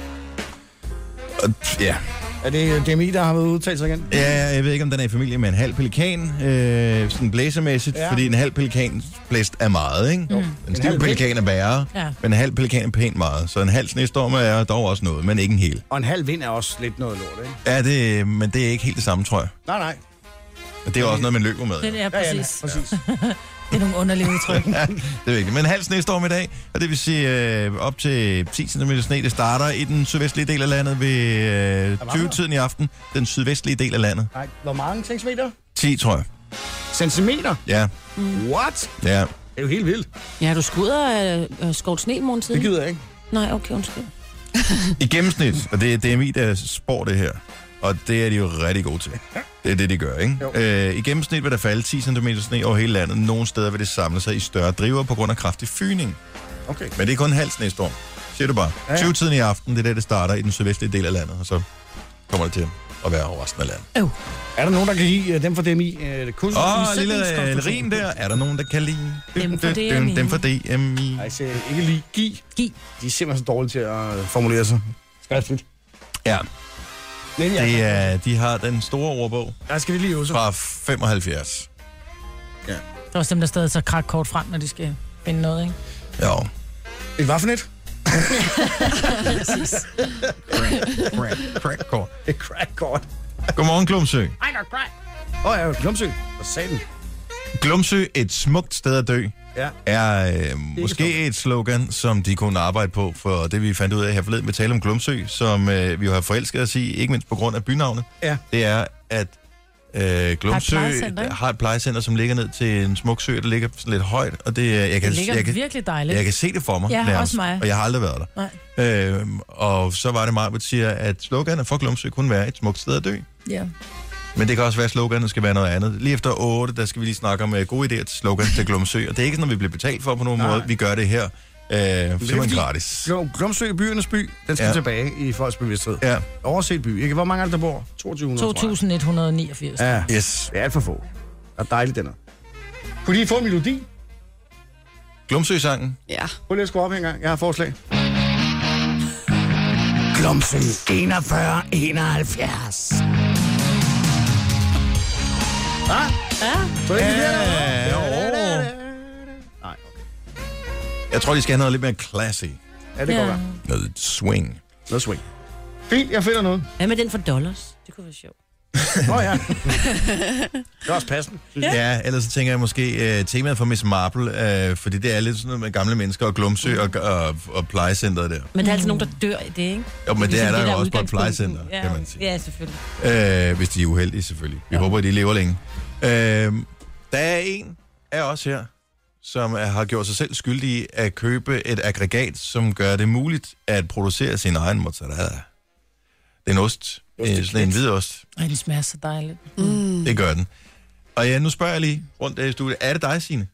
Ja. Er det DMI, der har været udtalt sig igen? Ja, jeg ved ikke, om den er i familie med en halv pelikan, sådan blæsermæssigt, fordi en halv pelikan blæst er meget, ikke? En stiv pelikan er værre, men en halv pelikan er pænt meget. Så en halv snestorm er dog også noget, men ikke en hel. Og en halv vind er også lidt noget lort, ikke? Ja, men det er ikke helt det samme, tror jeg. Nej. Men det er også noget, man løber med. Det er præcis. Ja, præcis. Det er nogle underlige udtryk. Ja, det er vigtigt. Men en halv snestorm i dag, og det vil sige op til 10 cm sne. Det starter i den sydvestlige del af landet ved 20-tiden i aften. Den sydvestlige del af landet. Nej, hvor mange centimeter? 10, tror jeg. Centimeter? Ja. What? Ja. Det er jo helt vildt. Ja, du skulle ud og skovle sne i morgen Det gider jeg ikke. Nej, okay, undskyld. I gennemsnit, og det er DMI, der spår det her, og det er de jo rigtig gode til. Det er det, de gør, ikke? I gennemsnit vil der falde 10 cm sne over hele landet. Nogle steder vil det samle sig i større driver på grund af kraftig fyning. Okay. Men det er kun en halv snestorm, siger du bare. 20-tiden i aften, det er det starter i den sydvestlige del af landet, og så kommer det til at være over resten af landet. Er der nogen, der kan give dem for DMI? Lille rim der. Er der nogen, der kan lide Dem for DMI. Dem for DMI. Nej, jeg ikke lige give. De er simpelthen så dårlige til at formulere sig. Skriftligt. Ja, Men ja, de har den store ordbog der skal vi lige øve sig. fra 75. Der er også dem, der stadig tager krakkort frem, når de skal finde noget, ikke? Ja. Et hvad for net? Præcis. Crack-kort. Et crack-kort. Godmorgen, Glumsø. Ja, Glumsø. Hvad sagde den? Glumsø, et smukt sted at dø, Ja. er måske et slogan, som de kunne arbejde på, for det vi fandt ud af her forleden med tale om Glumsø, som vi jo har forelsket os i, ikke mindst på grund af bynavnet. Ja. Det er, at Glumsø har et plejecenter, som ligger ned til en smuk sø, der ligger sådan lidt højt, og det ligger virkelig dejligt. Jeg kan se det for mig, Ja, nærmest, også mig. og jeg har aldrig været der. Og så var det mig, der siger, at sloganet for Glumsø kunne være et smukt sted at dø. Ja. Men det kan også være, at sloganet skal være noget andet. Lige efter 8, der skal vi lige snakke om gode idéer til slogan til Glumsø. Og det er ikke sådan, at vi bliver betalt for på nogen måde. Vi gør det her simpelthen gratis. Glumsø, byernes by, den skal tilbage i folks bevidsthed. Ja. Overset by, ikke? Hvor mange er der bor? 2189. Ja, Yes. det er alt for få. Og dejligt, den er. Kunne I få en melodi? Glumsø-sangen. Ja. Prøv lige at skrue op her en gang. Jeg har forslag. Glumsø 4171. Ah? Ja. Så det Nej, okay. Jeg tror, de skal have noget lidt mere classy. Ja, det går godt. Noget swing. Noget swing. Fint, jeg finder noget. Hvad med den for dollars? Det kunne være sjovt. Nå ja. Det er også passende. Ja, ellers så tænker jeg måske temaet for Miss Marple, fordi det er lidt sådan noget med gamle mennesker og Glumsø og plejecenteret der. Men der er altså nogen, der dør i det, ikke? Jo, men det er ligesom der jo også på et udgangspunkt. plejecenter, Ja, kan man sige. ja, selvfølgelig. Hvis de er uheldige, selvfølgelig. Vi håber, at de lever længe. Der er en af os her, som har gjort sig selv skyldig i at købe et aggregat, som gør det muligt at producere sin egen mozzarella. Det er en ost. Sådan en hvid ost. Ej, den smager så dejligt. Det gør den. Og ja, nu spørger jeg lige rundt i studiet. Er det dig, Signe?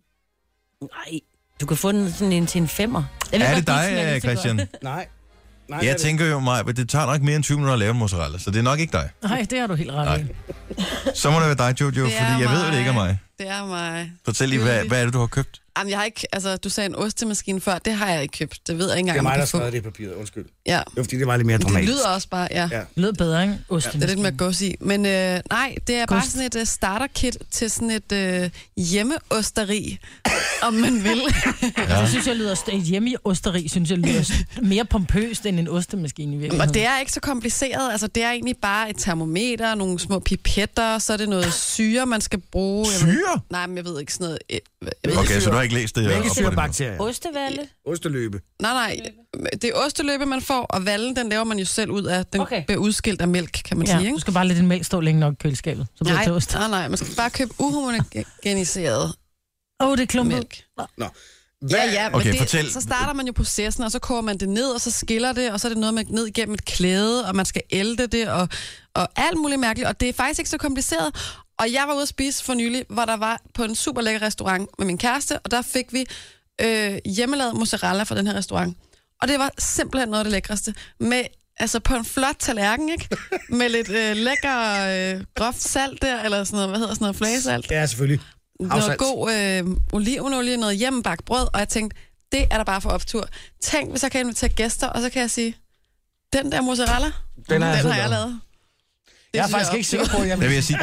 Nej, du kan få den sådan en til en 5'er. Er det dig, Christian? Nej. Jeg tænker jo mig, at det tager nok mere end 20 minutter at lave en mozzarella, så det er nok ikke dig. Nej, det har du helt ret i. Så må det være dig, Jojo, fordi jeg ved, at det ikke er mig. Det er mig. Fortæl lige, hvad er det, du har købt? Jamen, jeg har ikke, altså, du sagde en ostemaskine før, det har jeg ikke købt. Det ved jeg ikke Det er engang, mig, om der du kan få. skrev det i papiret. Undskyld. Ja. Det var fordi, det var lidt mere Det dramatisk. lyder også bare, ja. Ja. Det lød bedre, ikke? Det er lidt med gås i. Men nej, det er bare sådan et starterkit til sådan et hjemmeosteri, om man vil. Ja. Det synes jeg lyder et hjemme i osteri, synes jeg lyder mere pompøst end en ostemaskine i virkeligheden. Og det er ikke så kompliceret. Altså, det er egentlig bare et termometer, nogle små pipetter, så er det noget syre, man skal bruge. Syre? Nej, men jeg ved ikke sådan noget. Okay, så du har ikke læst det? Mælkesyrebakterier. Ostevalle? Osteløbe. Nej. Det er osteløbe, man får, og vallen, den laver man jo selv ud af. Den bliver udskilt af mælk, kan man sige, ikke? Du skal bare lade din mælk stå længe nok i køleskabet, så bliver det til ost. Nej, man skal bare købe uhomogeniseret det er klumpet. mælk. Nå. Ja, Okay, men fortæl. så starter man jo processen, og så koger man det ned, og så skiller det, og så er det noget med ned igennem et klæde, og man skal ælte det, og alt muligt mærkeligt. Og det er faktisk ikke så kompliceret. Og jeg var ude at spise for nylig, hvor der var på en super lækker restaurant med min kæreste, og der fik vi hjemmelavet mozzarella fra den her restaurant. Og det var simpelthen noget af det lækreste. Med, altså på en flot tallerken, ikke? Med lidt lækker groft salt der, eller sådan noget, hvad hedder sådan noget, flagesalt. Ja, selvfølgelig. Noget god olivenolie, noget hjemmebagt brød, og jeg tænkte, det er der bare for optur. Tænk, hvis jeg kan invitere gæster, og så kan jeg sige, den der mozzarella, den har jeg lavet. Jeg er faktisk ikke sikker på, at jeg vil sige,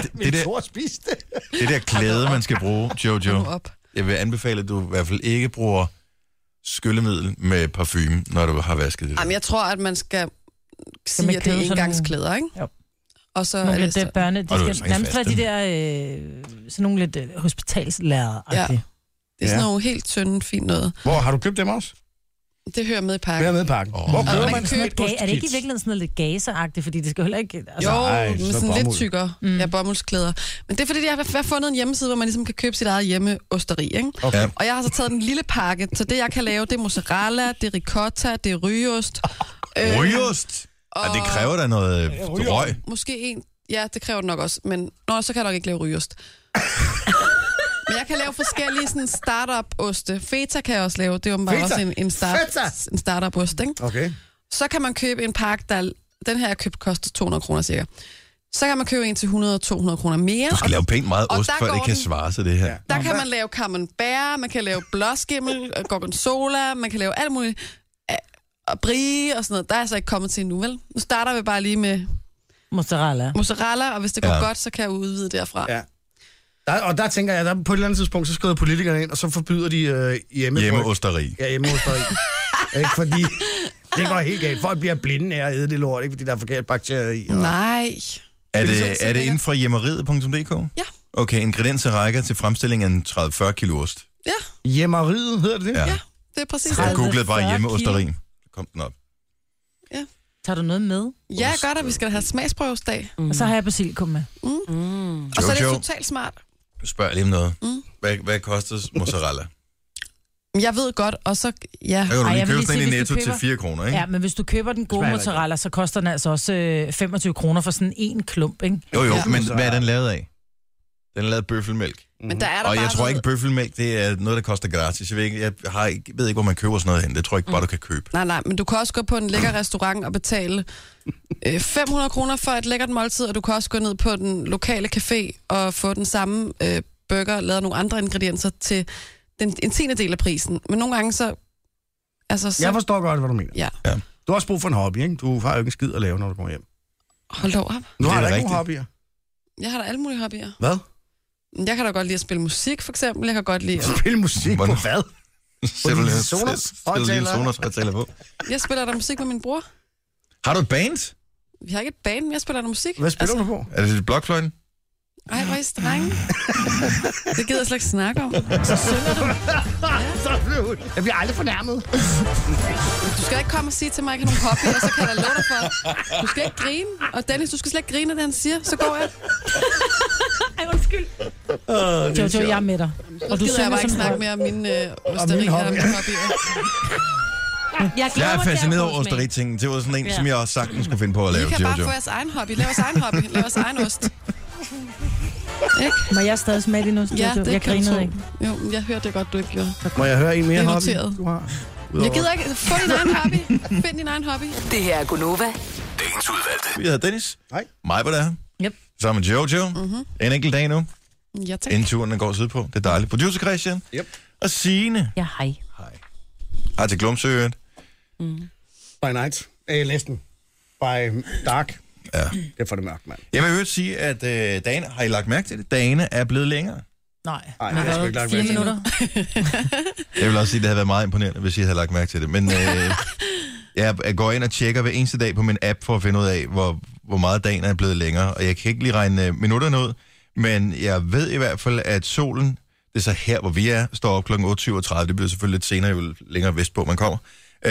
det der klæde, man skal bruge, Jojo. Jeg vil anbefale, at du i hvert fald ikke bruger skyllemiddel med parfume, når du har vasket det. Jamen, jeg tror, at man skal sige, at det er engangsklæder, ikke? Jo. Og så nogle er det lidt børne, de skal nærmest være de der sådan nogle lidt hospitalslærere-agtige. Ja. Det er sådan nogle helt tynde, fint noget. Hvor har du købt dem også? Det hører med i pakken. Det hører med i pakken. Hvor køber man sådan et Er det ikke i virkeligheden sådan noget lidt gaseagtigt, fordi det skal heller ikke... Altså, jo, med sådan lidt tykkere. Ja, bomuldsklæder. Men det er fordi, jeg har fundet en hjemmeside, hvor man ligesom kan købe sit eget hjemmeosteri, ikke? Okay. Og jeg har så taget den lille pakke, så det jeg kan lave, det er mozzarella, det er ricotta, det er rygeost. Rygeost? Og det kræver da noget røg. Måske en... Ja, det kræver det nok også, men så kan jeg nok ikke lave rygeost. Men jeg kan lave forskellige sådan startup-oste. Feta kan jeg også lave. Det er jo bare også en startup-ost, ikke? Okay. Så kan man købe en pakke, den her jeg købt koster 200 kroner cirka. Så kan man købe en til 100-200 kroner mere. Du skal lave pænt meget ost, før det kan svare sig det her. Ja. Der kan man lave camembert, man kan lave blåskimmel, gorgonzola, man kan lave alt muligt. Og brie og sådan noget. Der er jeg så ikke kommet til endnu, vel? Nu starter vi bare lige med mozzarella, og hvis det går godt, så kan jeg udvide derfra. Ja. Der tænker jeg, der på et eller andet tidspunkt, så skriver politikerne ind, og så forbyder de hjemmeosteri. Ja, hjemmeosteri. Ikke fordi det går helt galt. Folk bliver blinde af at æde det lort, ikke fordi der er forkert bakterier i. Og... Nej. Er det inden for hjemmeriet.dk? Ja. Okay, ingredienser rækker til fremstilling af en 30-40 kilo ost. Ja. Hjemmeriet hedder det? Ja. Det er præcis Jeg det. googlede bare hjemmeosteri. Kom den op. Ja. Tager du noget med? Ja, godt, at vi skal have smagsprøvesdag. Og så har jeg basilikum med. Og så er det totalt smart. Spørg lige om noget. Hvad koster mozzarella? Jeg ved godt, og så... Ja. Du jeg kan vil købe lige sådan en sige, i hvis du Netto til køber- 4 kroner, ikke? Ja, men hvis du køber den gode Smager mozzarella, så koster den altså også 25 kroner for sådan en klump, ikke? Jo, Ja. men hvad er den lavet af? Den er lavet af bøffelmælk. Men der er der Og bare jeg tror noget... ikke, bøffelmælk, det er noget, der koster gratis. Jeg ved ikke, hvor man køber sådan noget hen. Det tror jeg ikke bare, du kan købe. Nej, men du kan også gå på en lækker restaurant og betale 500 kroner for et lækkert måltid, og du kan også gå ned på den lokale café og få den samme burger, lavet nogle andre ingredienser til en tiende del af prisen. Men nogle gange så... Jeg forstår godt, hvad du mener. Ja. Ja. Du har også brug for en hobby, ikke? Du har jo ikke en skid at lave, når du kommer hjem. Hold da op. Nu har er du da ikke nogen rigtigt. hobbyer. Jeg har da alle mulige hobbyer. Hvad? Jeg kan da godt lide at spille musik, for eksempel. Jeg kan godt lide... Spille musik på Hvordan? hvad? Sætter du lige Sonos? en Sonos-højtaler på? Jeg spiller der musik med min bror. Har du et band? Vi har ikke et band, jeg spiller noget musik. Hvad spiller du på? Er det blokfløjten? Ej, hvor er I strenge. Det gider jeg slet ikke snakke om. Så synger du. Jeg bliver aldrig fornærmet. Du skal ikke komme og sige til mig, at jeg ikke har nogen hobby, og så kan jeg da love dig for. Du skal ikke grine. Og Dennis, du skal slet ikke grine af det, han siger. Så går jeg. Ej, undskyld. Jojo, jeg er med dig. Og du gider jeg bare ikke snakke mere om mine osterier og mine hobbyer. Jeg er fascineret over osteritingen. Det var sådan en, som jeg også sagtens skulle finde på at lave. I kan bare få jeres egen hobby. Lav jeres egen hobby. Lav jeres egen ost. Ikke? Må jeg stadig smage din ost? Ja, Jojo? det Jeg kan grinede du. ikke. Jo, jeg hørte det godt, du ikke gjorde. Må jeg høre en mere Det er hobby, noteret. du har? Jeg gider ikke. Få din egen hobby. Find din egen hobby. Det her er Gunova. Dagens udvalgte. Vi hedder Dennis. Nej. Mig på det her. Yep. Sammen med Jojo. En enkelt dag nu, Ja, tak. inden turen den går sydpå. Det er dejligt. Producer Christian. Yep. Og Signe. Ja, hej. Har til Glumsøen. By night. Næsten. By dark. Ja. Det er for det mørkt, mand. Jeg vil øvrigt sige, at dagene, har I lagt mærke til det? Dagene er blevet længere. Nej, Nej, men jeg skal ikke lagt 4 mærke til minutter. Jeg vil også sige, at det havde været meget imponerende, hvis I havde lagt mærke til det. Men jeg går ind og tjekker hver eneste dag på min app for at finde ud af, hvor meget dagen er blevet længere. Og jeg kan ikke lige regne minutterne ud, men jeg ved i hvert fald, at solen, det er så her, hvor vi er, står op kl. 8.37. Det bliver selvfølgelig lidt senere, jo længere vestpå man kommer.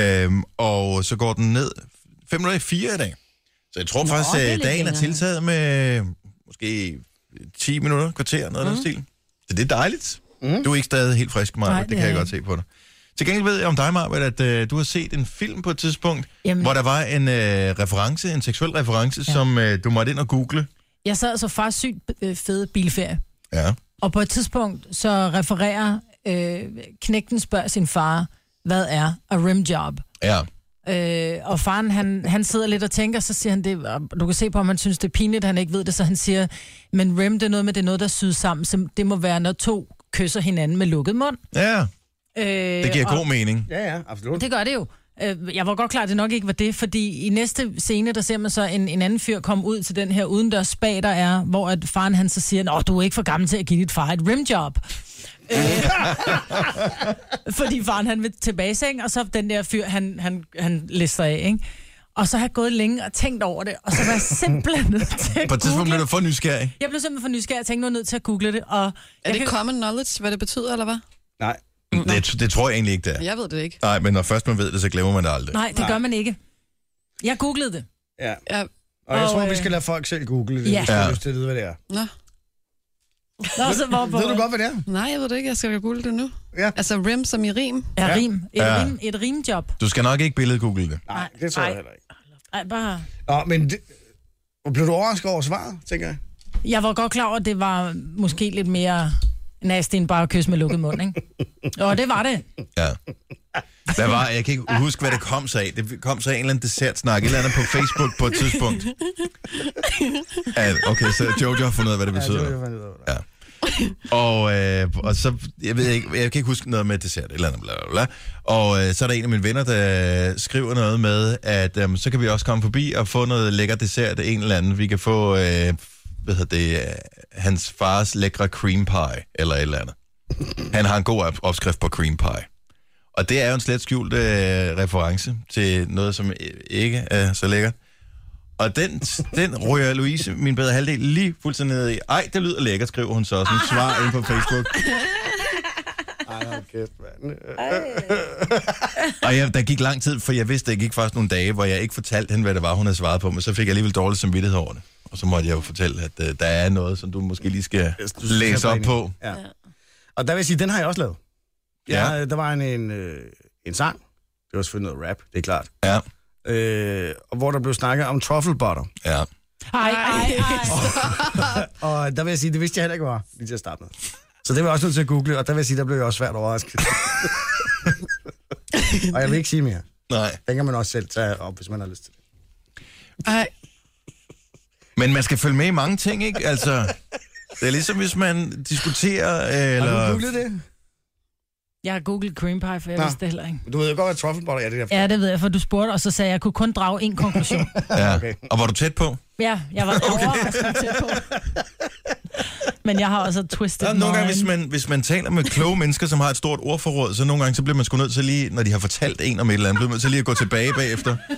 Og så går den ned 5:04 i dag. Så jeg tror faktisk, det er at lidt dagen er længere. tiltaget med måske 10 minutter, kvarter, noget af den stil. Så det er dejligt. Du er ikke stadig helt frisk, Maja. Nej, Det det kan er jeg jeg godt se på dig. Til gengæld ved jeg om dig, Maja, at du har set en film på et tidspunkt, Jamen. hvor der var en reference, en seksuel reference, som du måtte ind og google. Jeg sad altså faktisk sygt fed bilferie. Ja. Og på et tidspunkt, så refererer knægten spørger sin far, hvad er a rimjob? Ja. Og faren, han sidder lidt og tænker, så siger han det, og du kan se på, om han synes, det er pinligt, han ikke ved det, så han siger, men rim, det er noget, der syes sammen, så det må være, når to kysser hinanden med lukket mund. Ja, det giver god mening. Ja, absolut. Det gør det jo. Jeg var godt klar, at det nok ikke var det, fordi i næste scene, der ser man så en anden fyr komme ud til den her udendørs spa, der er, hvor at faren han så siger, nå, du er ikke for gammel til at give dit far et rimjob. Fordi faren han vil tilbage i seng, og så den der fyr, han lister af, ikke? Og så har jeg gået længe og tænkt over det, og så var jeg simpelthen nødt til at På et tidspunkt google. blev du for nysgerrig. Jeg blev simpelthen for nysgerrig og tænkte, nu er jeg nødt til at google det. Og Er det common knowledge, hvad det betyder, eller hvad? Nej. Det tror jeg egentlig ikke, det er. Jeg ved det ikke. Nej, men når først man ved det, så glemmer man det aldrig. Nej, det gør man ikke. Jeg googlede det. Ja. Ja. Og jeg Og, tror, vi skal lade folk selv google det, ja. hvis de har Ja. lyst til at vide, hvad det er. Nå. Nå, så hvor Ved du godt, hvad det er? Nej, jeg ved det ikke. Jeg skal google det nu. Ja. Altså rim som i rim. Ja, rim. Ja. Et rimjob. Du skal nok ikke billedgoogle det. Nej, det tror jeg heller ikke. Ej, bare... Nå, men blev du overrasket over svaret, tænker jeg? Jeg var godt klar over, at det var måske lidt mere nasty end bare at kysse med lukket mund, ikke? Og det var det. Ja. Hvad var, jeg kan ikke huske, hvad det kom sig af. Det kom sig af en eller anden dessertsnak, et eller andet på Facebook på et tidspunkt. Okay, så Jojo har fundet ud af, hvad det betyder. Ja. Og så, jeg ved ikke, jeg kan ikke huske noget med dessert, eller andet, bla, bla, bla. Og så er der en af mine venner, der skriver noget med, at så kan vi også komme forbi og få noget lækker dessert, en eller anden. Vi kan få, hans fars lækre cream pie, eller et eller andet. Han har en god opskrift på cream pie. Og det er jo en slet skjult reference til noget, som ikke er så lækkert. Og den ryger Louise, min bedre halvdel, lige fuldstændig ned i. Ej, det lyder lækkert, skriver hun så som svar ind på Facebook. Ej, hold kæft, mand. Og der gik lang tid, for jeg vidste, at det gik faktisk nogle dage, hvor jeg ikke fortalte hende, hvad det var, hun havde svaret på, men så fik jeg alligevel dårlig samvittighed over det. Og så måtte jeg jo fortælle, at der er noget, som du måske lige skal læse op på. Ja. Og der vil jeg sige, den har jeg også lavet. Ja. Der var en sang. Det var selvfølgelig noget rap, det er klart. Ja. Og hvor der blev snakket om truffle butter. Ja. Ej. Og der vil jeg sige, det vidste jeg heller ikke var, lige til at starte med. Så det var jeg også nødt til at google, og der vil jeg sige, der blev jeg også svært overrasket. Og jeg vil ikke sige mere. Nej. Den kan man også selv tage op, hvis man har lyst til det. Ej, Men man skal følge med i mange ting, ikke? Altså, det er ligesom, hvis man diskuterer, eller... Har du googlet det? Jeg har googlet cream pie, for jeg vidste det heller ikke. Du ved jo godt, hvad truffle butter er, det der. Ja, det ved jeg, for du spurgte, og så sagde jeg, at jeg kunne kun drage en konklusion. Ja. Okay. Og var du tæt på? Ja, jeg var overraskende tæt på. Men jeg har også twistet Ja, nogle gange, hvis man taler med kloge mennesker, som har et stort ordforråd, så nogle gange så bliver man sgu nødt til lige, når de har fortalt en om et eller andet, bliver man nødt til lige at gå tilbage bagefter.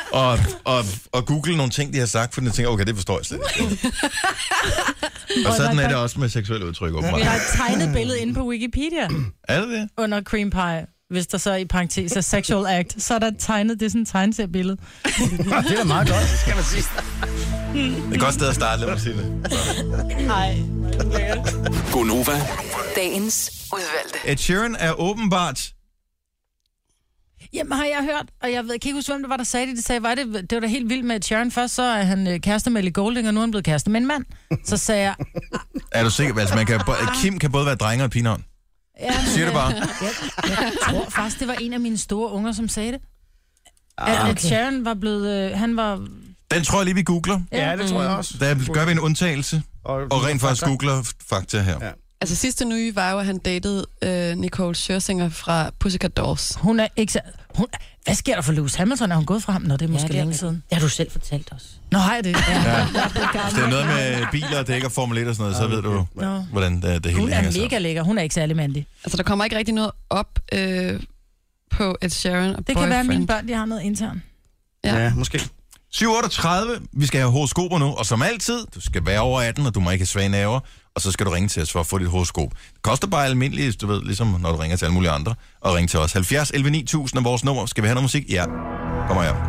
og google nogle ting, de har sagt, for jeg tænker, okay, det forstår jeg slet ikke. Og sådan er det også med seksuelle udtryk, åbenbart. Vi har et tegnet billede inde på Wikipedia. Er det det? Under cream pie. Hvis der så i parentes er sexual act, så er der tegnet, det er sådan et tegneseriebillede. Det er meget godt, det skal man sige. Det er et godt sted at starte, lad mig sige det. Nej. Gonova. Dagens udvalgte. Ed Sheeran er åbenbart... Jamen har jeg hørt, og jeg kan ikke huske, hvem det var, der sagde det. De sagde, det var da helt vildt med Ed Sheeran. Først så er han kæreste med Ellie Goulding, og nu er han blevet kæreste med en mand. Så sagde jeg... Er du sikker? Altså, Kim kan både være drenge og pigenavn. Ja, Siger det bare. Jeg tror faktisk, det var en af mine store unger, som sagde det. At Ed Sheeran var blevet... han var... Den tror jeg lige, vi googler. Ja, det tror jeg også. Der gør vi en undtagelse, og rent faktisk googler fakta her. Ja. Altså sidste nye var jo, at han datede Nicole Scherzinger fra Pussycat Dolls. Hun er ikke så... Hvad sker der for Lewis Hamilton? Er hun gået fra ham? Nå, det er måske længe siden. Det har du selv fortalt os. Nå, har jeg det? Ja. Hvis det er noget med biler og dæk og Formel 1 og sådan noget, så ved du, hvordan det hele hun hænger er sammen. mega lækker. Hun er ikke særlig mandig. Altså der kommer ikke rigtig noget op på Ed Sheeran og det kan være, at mine børn de har noget internt. Ja, måske. 7:38. Vi skal have horoskoper nu, og som altid, du skal være over 18, og du må ikke have svage nerver, og så skal du ringe til os for at få dit horoskop. Det koster bare almindeligt, du ved, ligesom når du ringer til alle mulige andre, og ring til os. 70 11 9000 er vores nummer. Skal vi have noget musik? Ja. Kommer her.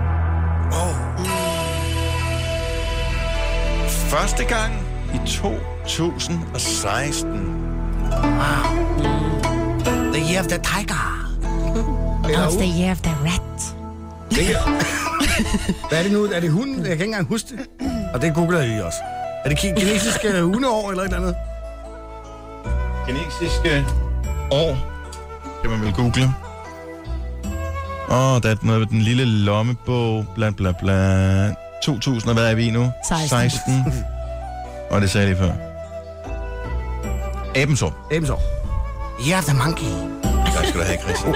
Første gang i 2016. The Year of the Tiger. It's the year of the rat. Hvad er det nu? Er det hunden? Jeg kan ikke engang huske det. Og det googler jeg lige også. Er det kinesiske hundeår eller et eller andet? Kinesiske år, kan man vel google. Der er noget med den lille lommebog, bla bla bla. 2000, og hvad er vi i nu? 16. Og det sagde jeg lige før. Abensår. Abensår. Year of the Monkey. Tak skal du have, Christian.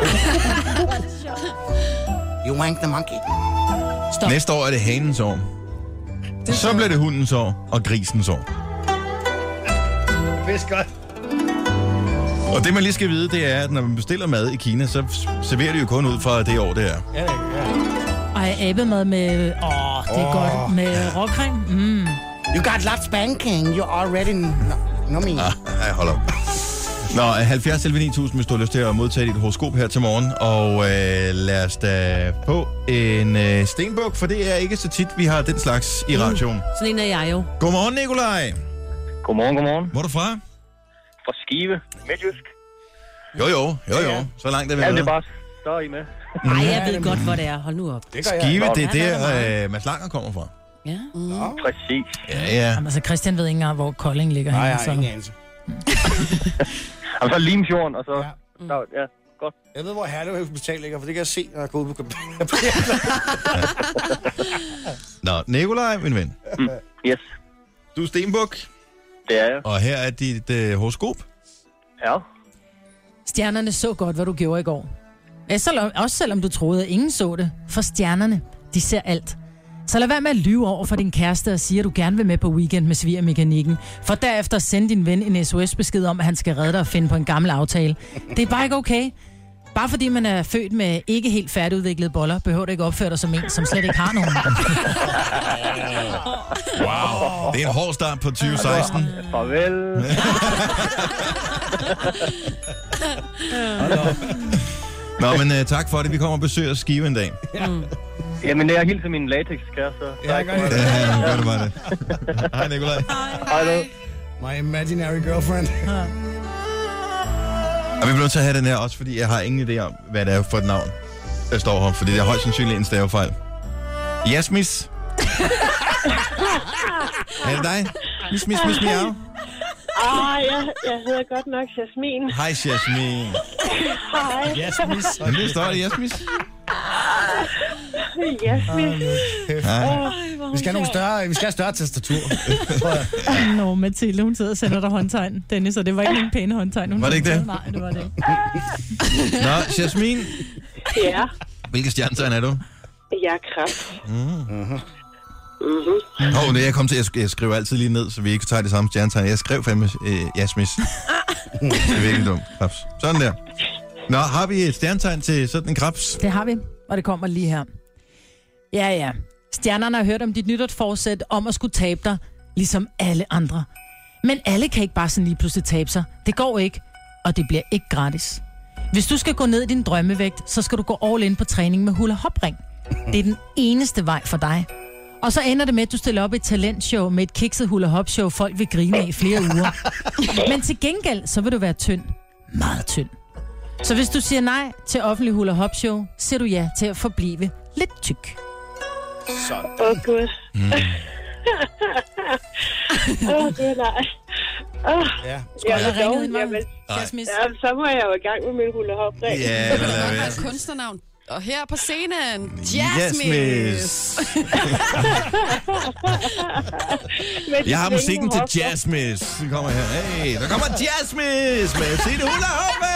You wank the monkey. Stop. Næste år er det hanens år. Så bliver det hundens år og grisens år. Det er godt. Og det man lige skal vide, det er, at når man bestiller mad i Kina, så serverer de jo kun ud fra det år, det er. Ja. Ej, abemad med... det er godt. Med råcreme. Mm. You got lots banking. You already know me. Nej, hold op. Nå, 70 11 9000, hvis du har lyst til at modtage dit horoskop her til morgen. Og lad os da få en stenbuk, for det er ikke så tit, vi har den slags i radioen. Sådan en er jeg jo. Godmorgen, Nikolaj. Godmorgen. Hvor er du fra? Fra Skive, Midtjysk. Jo. Så langt er vi. Ja, det er bare, så er I med. Nej, jeg ved godt, hvor det er. Hold nu op. Skive, det er der, Mads Langer kommer fra. Ja. Præcis. Ja. Jamen, altså, Christian ved ikke engang, hvor Kolding ligger Nej, henne. jeg har ingen anelse. Og så Limfjorden, og så... Ja. Ja, godt. Jeg ved, hvor Herlev Hospital ligger, for det kan jeg se, når jeg går ud på Nå, Nikolaj, min ven. Yes, Du er stenbuk, det er jeg. og her er dit horoskop. Ja. Stjernerne så godt, hvad du gjorde i går. Også selvom du troede, at ingen så det. For stjernerne, de ser alt. Så lad være med at lyve over for din kæreste og sige, at du gerne vil med på weekend med svigermekanikken. For derefter send din ven en SOS-besked om, at han skal redde dig og finde på en gammel aftale. Det er bare ikke okay. Bare fordi man er født med ikke helt færdigudviklede boller, behøver du ikke opføre dig som en, som slet ikke har nogen. Wow, det er en hård start på 2016. Farvel. Nå, men tak for det. Vi kommer og besøger Skive en dag. Jamen, jeg hilser min latex-kæreste. Ja, gør det. Ja, gør det bare det. Hej, Nikolaj. Hej. My imaginary girlfriend. Og vi bliver nødt til at have den her også, fordi jeg har ingen idé om, hvad det er for et navn, der står her. Fordi det er højst sandsynligt en stavefejl. Jasmis. Er det dig? Mis, miau. Jeg hedder godt nok Jasmin. Hej, Jasmin. Hej. Jasmis. Men det står det, Jasmis. Jasmin. Hej. Vi skal have større tastatur. Nå, Mathilde, hun sidder og sender dig håndtegn, Dennis, og det var ikke en pæne håndtegn. Hun Var det ikke det? Nej, det var det ikke. Nå, Jasmin. Ja, Hvilke stjernetegn er du? jeg er Kræft. Jeg kom til, jeg skriver altid lige ned, så vi ikke tager det samme stjernetegn. Jeg skrev fandme Jasmis. Det er virkelig dumt. Krebs. Sådan der. Nå, har vi et stjernetegn til sådan en krebs? Det har vi, og det kommer lige her. Ja. Stjernerne har hørt om dit nytårsforsæt om at skulle tabe dig, ligesom alle andre. Men alle kan ikke bare sådan lige pludselig tabe sig. Det går ikke, og det bliver ikke gratis. Hvis du skal gå ned i din drømmevægt, så skal du gå all in på træning med hula hop-ring. Det er den eneste vej for dig. Og så ender det med, at du stiller op i et talentshow med et kikset hula hop show, folk vil grine af i flere uger. Men til gengæld, så vil du være tynd. Meget tynd. Så hvis du siger nej til offentlig hula hop show, siger du ja til at forblive lidt tyk. Sådan. Gud. Det er nej. Ja. Så må jeg jo i gang med min hula hop. Ja, hvad lader vi? Deres kunstnernavn. Og her på scenen, Jazzmiss. Jeg har musikken til Jazzmiss. Den kommer her. Hey, der kommer Jazzmiss med Sitte Hula Hoppe.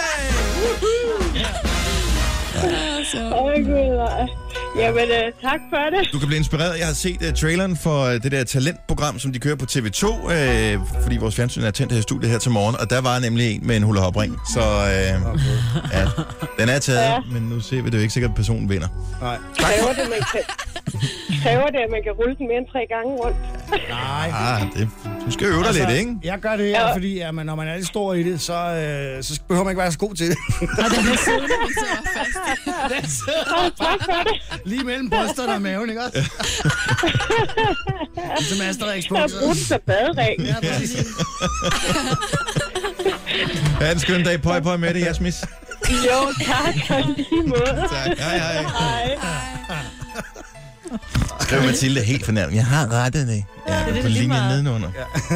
Jamen, tak for det. Du kan blive inspireret. Jeg har set traileren for det der talentprogram, som de kører på TV2, fordi vores fjernsyn er tændt her i studiet her til morgen, og der var nemlig en med en hula hop ring. Så ja, den er taget, men nu ser vi, det er jo ikke sikkert, at personen vinder. Nej. Kræver det, at man kan rulle den mere end 3 gange rundt? Nej. Du skal øve dig lidt, ikke? Jeg gør det her, fordi når man er lidt stor i det, så behøver man ikke være så god til det. Og den her side, Den sidder lige mellem brysterne og maven, ikke også? Ligesom Asterix på. Jeg har brugt så badering. Ja, præcis. Ha' en skøn dag. Pøj med det, Jazzmiss. Jo, tak. Og lige måde. Tak. Hej. Hej. Skriv Mathilde helt fornærmet. Jeg har rettet det. Ja, det på linjen nedenunder.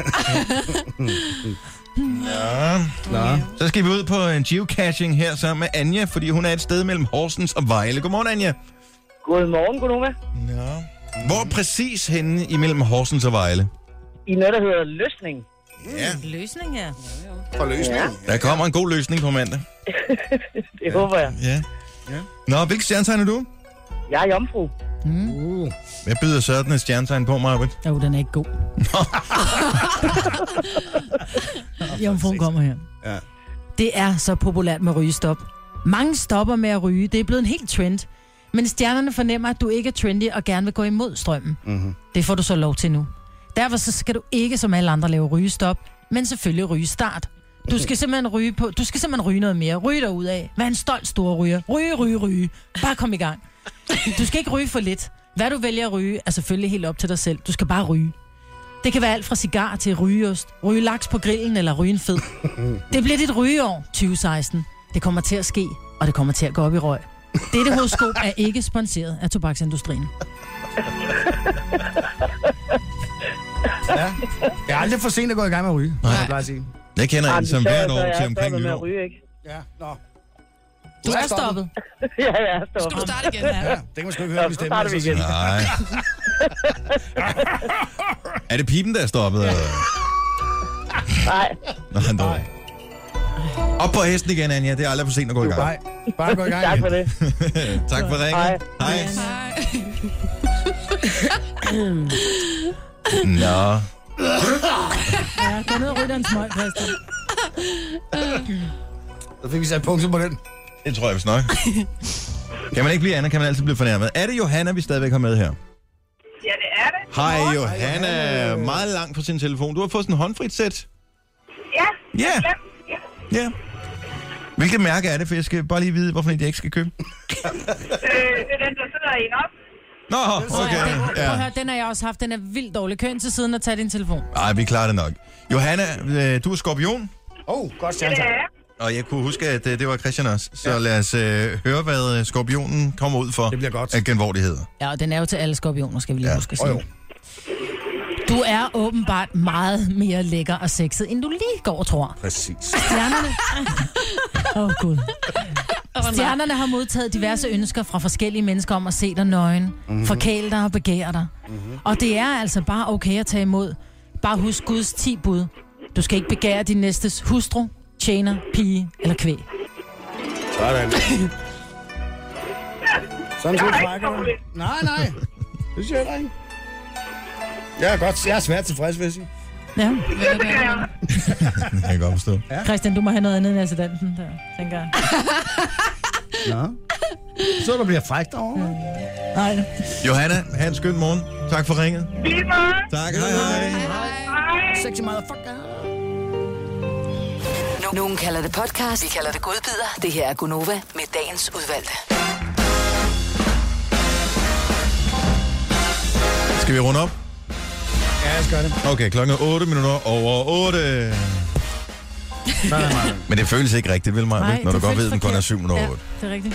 Ja. Så skal vi ud på en geocaching her sammen med Anja, fordi hun er et sted mellem Horsens og Vejle. Godmorgen, Anja. Godmorgen, Gunova. Ja. Hvor præcis henne imellem Horsens og Vejle? I noget, der hedder løsning. Ja. løsning, ja. For løsning. Der kommer en god løsning på mandag. Det håber jeg. Ja. Nå, hvilket stjernetegn er du? Jeg er jomfru. Hvad byder sådan et stjernetegn på, Marbet? Jo, den er ikke god. Jomfruen kommer her. Ja. Det er så populært med rygestop. Mange stopper med at ryge. Det er blevet en helt trend. Men stjernerne fornemmer, at du ikke er trendy og gerne vil gå imod strømmen. Mm-hmm. Det får du så lov til nu. Derfor så skal du ikke som alle andre lave rygestop, men selvfølgelig rygestart. Du skal simpelthen ryge noget mere. Ryge dig ud af. Vær en stolt stor ryger. Ryge. Bare kom i gang. Du skal ikke ryge for lidt. Hvad du vælger at ryge, er selvfølgelig helt op til dig selv. Du skal bare ryge. Det kan være alt fra cigar til rygeost, ryge laks på grillen eller ryge en fed. Det bliver dit rygeår 2016. Det kommer til at ske, og det kommer til at gå op i røg. Dette horoskop er ikke sponsoreret af tobaksindustrien. Ja. Jeg er aldrig for sent at gå i gang med at ryge. Jeg kender en, som hvert år til omkring nytår. Ja, nå. Du er stoppet. Ja, jeg er stoppet. Skal du starte igen? Ja, det kan man sgu ikke høre, vi stemmer. Så starter vi igen. Nej. Er det pipen, der er stoppet? Nej. Nå, han dog. Op på hesten igen, Anja. Det er aldrig for sent at gå i gang. Nej, bare gå i gang. Tak for det. Tak for ringen. Hej. Nå. Ja, gå ned og ryge den smøg, Christian. Så fik vi sat punktum på den. Det tror jeg vist nok. Kan man ikke blive Anna, kan man altid blive fornærmet. Er det Johanna, vi stadigvæk har med her? Ja, det er det. Hej Johanna. Meget langt fra sin telefon. Du har fået sådan en håndfrit sæt. Ja. Ja. Hvilket mærke er det? For jeg skal bare lige vide, hvorfor jeg ikke skal købe. Det er den, der sidder i en op. Nå, okay. Prøv at høre, den har jeg også haft. Den er vildt dårlig. Køn til siden og tag din telefon. Ej, vi klarer det nok. Johanna, du er skorpion. Godt stjernetegn. Og jeg kunne huske, at det var Christian også. Så lad os høre, hvad skorpionen kommer ud for. Det bliver godt. Af genvordighed. Ja, og den er jo til alle skorpioner, skal vi lige huske at sige. Jo. Du er åbenbart meget mere lækker og sexet, end du lige går og tror. Præcis. Stjernerne... Gud. Stjernerne har modtaget diverse ønsker fra forskellige mennesker om at se dig nøgen, forkæle dig og begære dig. Og det er altså bare okay at tage imod. Bare husk Guds 10 bud. Du skal ikke begære din næstes hustru, tjener, pige eller kvæg. Sådan. Sådan set frækker du. Nej. Det siger jeg ikke. Jeg er svært tilfreds, vil jeg sige. Ja. Det kan jeg godt forstå. Ja. Christian, du må have noget andet end assidanten, der, tænker jeg. Nå. Så du bliver frækt over. Nej. Johanna, have en skøn morgen. Tak for ringet. Lige meget. Tak, hej. Sexy motherfucker. Nogen kalder det podcast, vi kalder det godbider. Det her er Gunova med dagens udvalgte. Skal vi runde op? Ja, jeg skal gøre det. Okay, klokken er 8 minutter over 8. Men det føles ikke rigtigt, vel, Maja? Når du godt ved, at den kun er 7 minutter over 8. Det er rigtigt.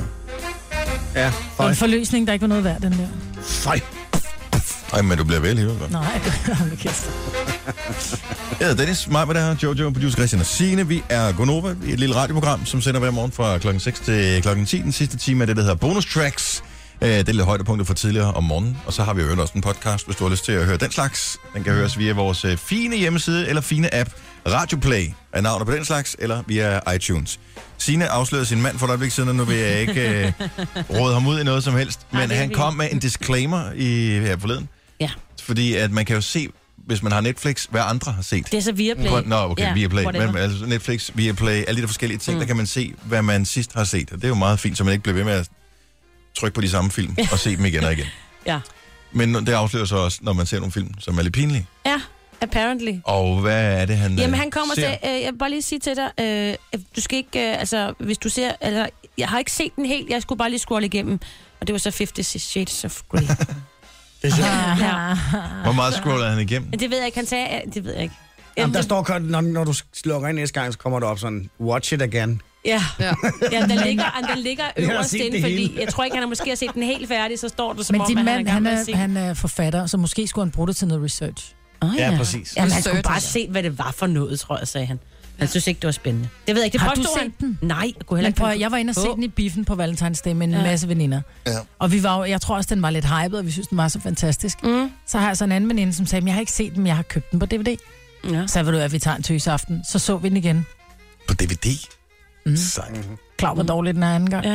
Ja. Ja, Det er en forløsning, der ikke var noget værd, den der. Fej. Ej, men du bliver vel alligevel. Nej, hold kæft. Jeg hedder Dennis, mig med det her, Jojo, producer Christian og Signe. Vi er Gonova, vi er et lille radioprogram, som sender hver morgen fra klokken 6 til klokken 10. Den sidste time er det, der hedder Bonus Tracks. Det er lidt højdepunkter fra tidligere om morgenen. Og så har vi jo også en podcast, hvis du har lyst til at høre den slags. Den kan høres via vores fine hjemmeside eller fine app. Radioplay er navnet på den slags, eller via iTunes. Signe afslørede sin mand for et øjeblik siden, og nu vil jeg ikke råde ham ud i noget som helst. Men han kom med en disclaimer her forleden. Ja. Fordi at man kan jo se, hvis man har Netflix, hvad andre har set. Det er så Viaplay. Nå, okay, Ja, Viaplay. whatever. Men altså Netflix, Viaplay, alle de der forskellige ting, der kan man se, hvad man sidst har set. Og det er jo meget fint, så man ikke bliver ved med at trykke på de samme film og se dem igen og igen. Ja. Men det afslører så også, når man ser nogle film, som er lidt pinlige. Ja, apparently. Og hvad er det, han Jamen, han kommer ser? til... jeg vil bare lige sige til dig, du skal ikke... altså, hvis du ser... Altså, jeg har ikke set den helt. Jeg skulle bare lige scrolle igennem. Og det var så 50 Shades of Grey. Det er sjovt. Ja. Hvor meget scroller han igennem? Men det ved jeg ikke. Han sagde... Det ved jeg ikke. Jamen, der står, når du slukker ind næste gang, så kommer der op sådan, watch it again. Ja, den ligger øverst set inde, det fordi hele. jeg tror ikke, han har måske set den helt færdig, så står det som Men om, din at mand, han han er forfatter, så måske skulle han bruge det til noget research. Ja, præcis. Jamen, han skulle Research, bare altså. se, hvad det var for noget, tror jeg, sagde han. Han synes ikke, det var spændende. Det ved jeg ikke. Det Har du påstod set han. den? Nej, jeg kunne heller Men ikke prøv, finde jeg var inde og se på. den i biffen på Valentine's Day med en masse veninder. Ja. Og vi var jo, jeg tror også, den var lidt hyped, og vi synes, den var så fantastisk. Så har jeg så en anden veninde, som sagde, jeg har ikke set den, men jeg har købt den på DVD. Ja. Så vil du, at vi tager en tøsaften. Så vi den igen. På DVD? Sejt. Klar, hvor dårligt den er anden gang.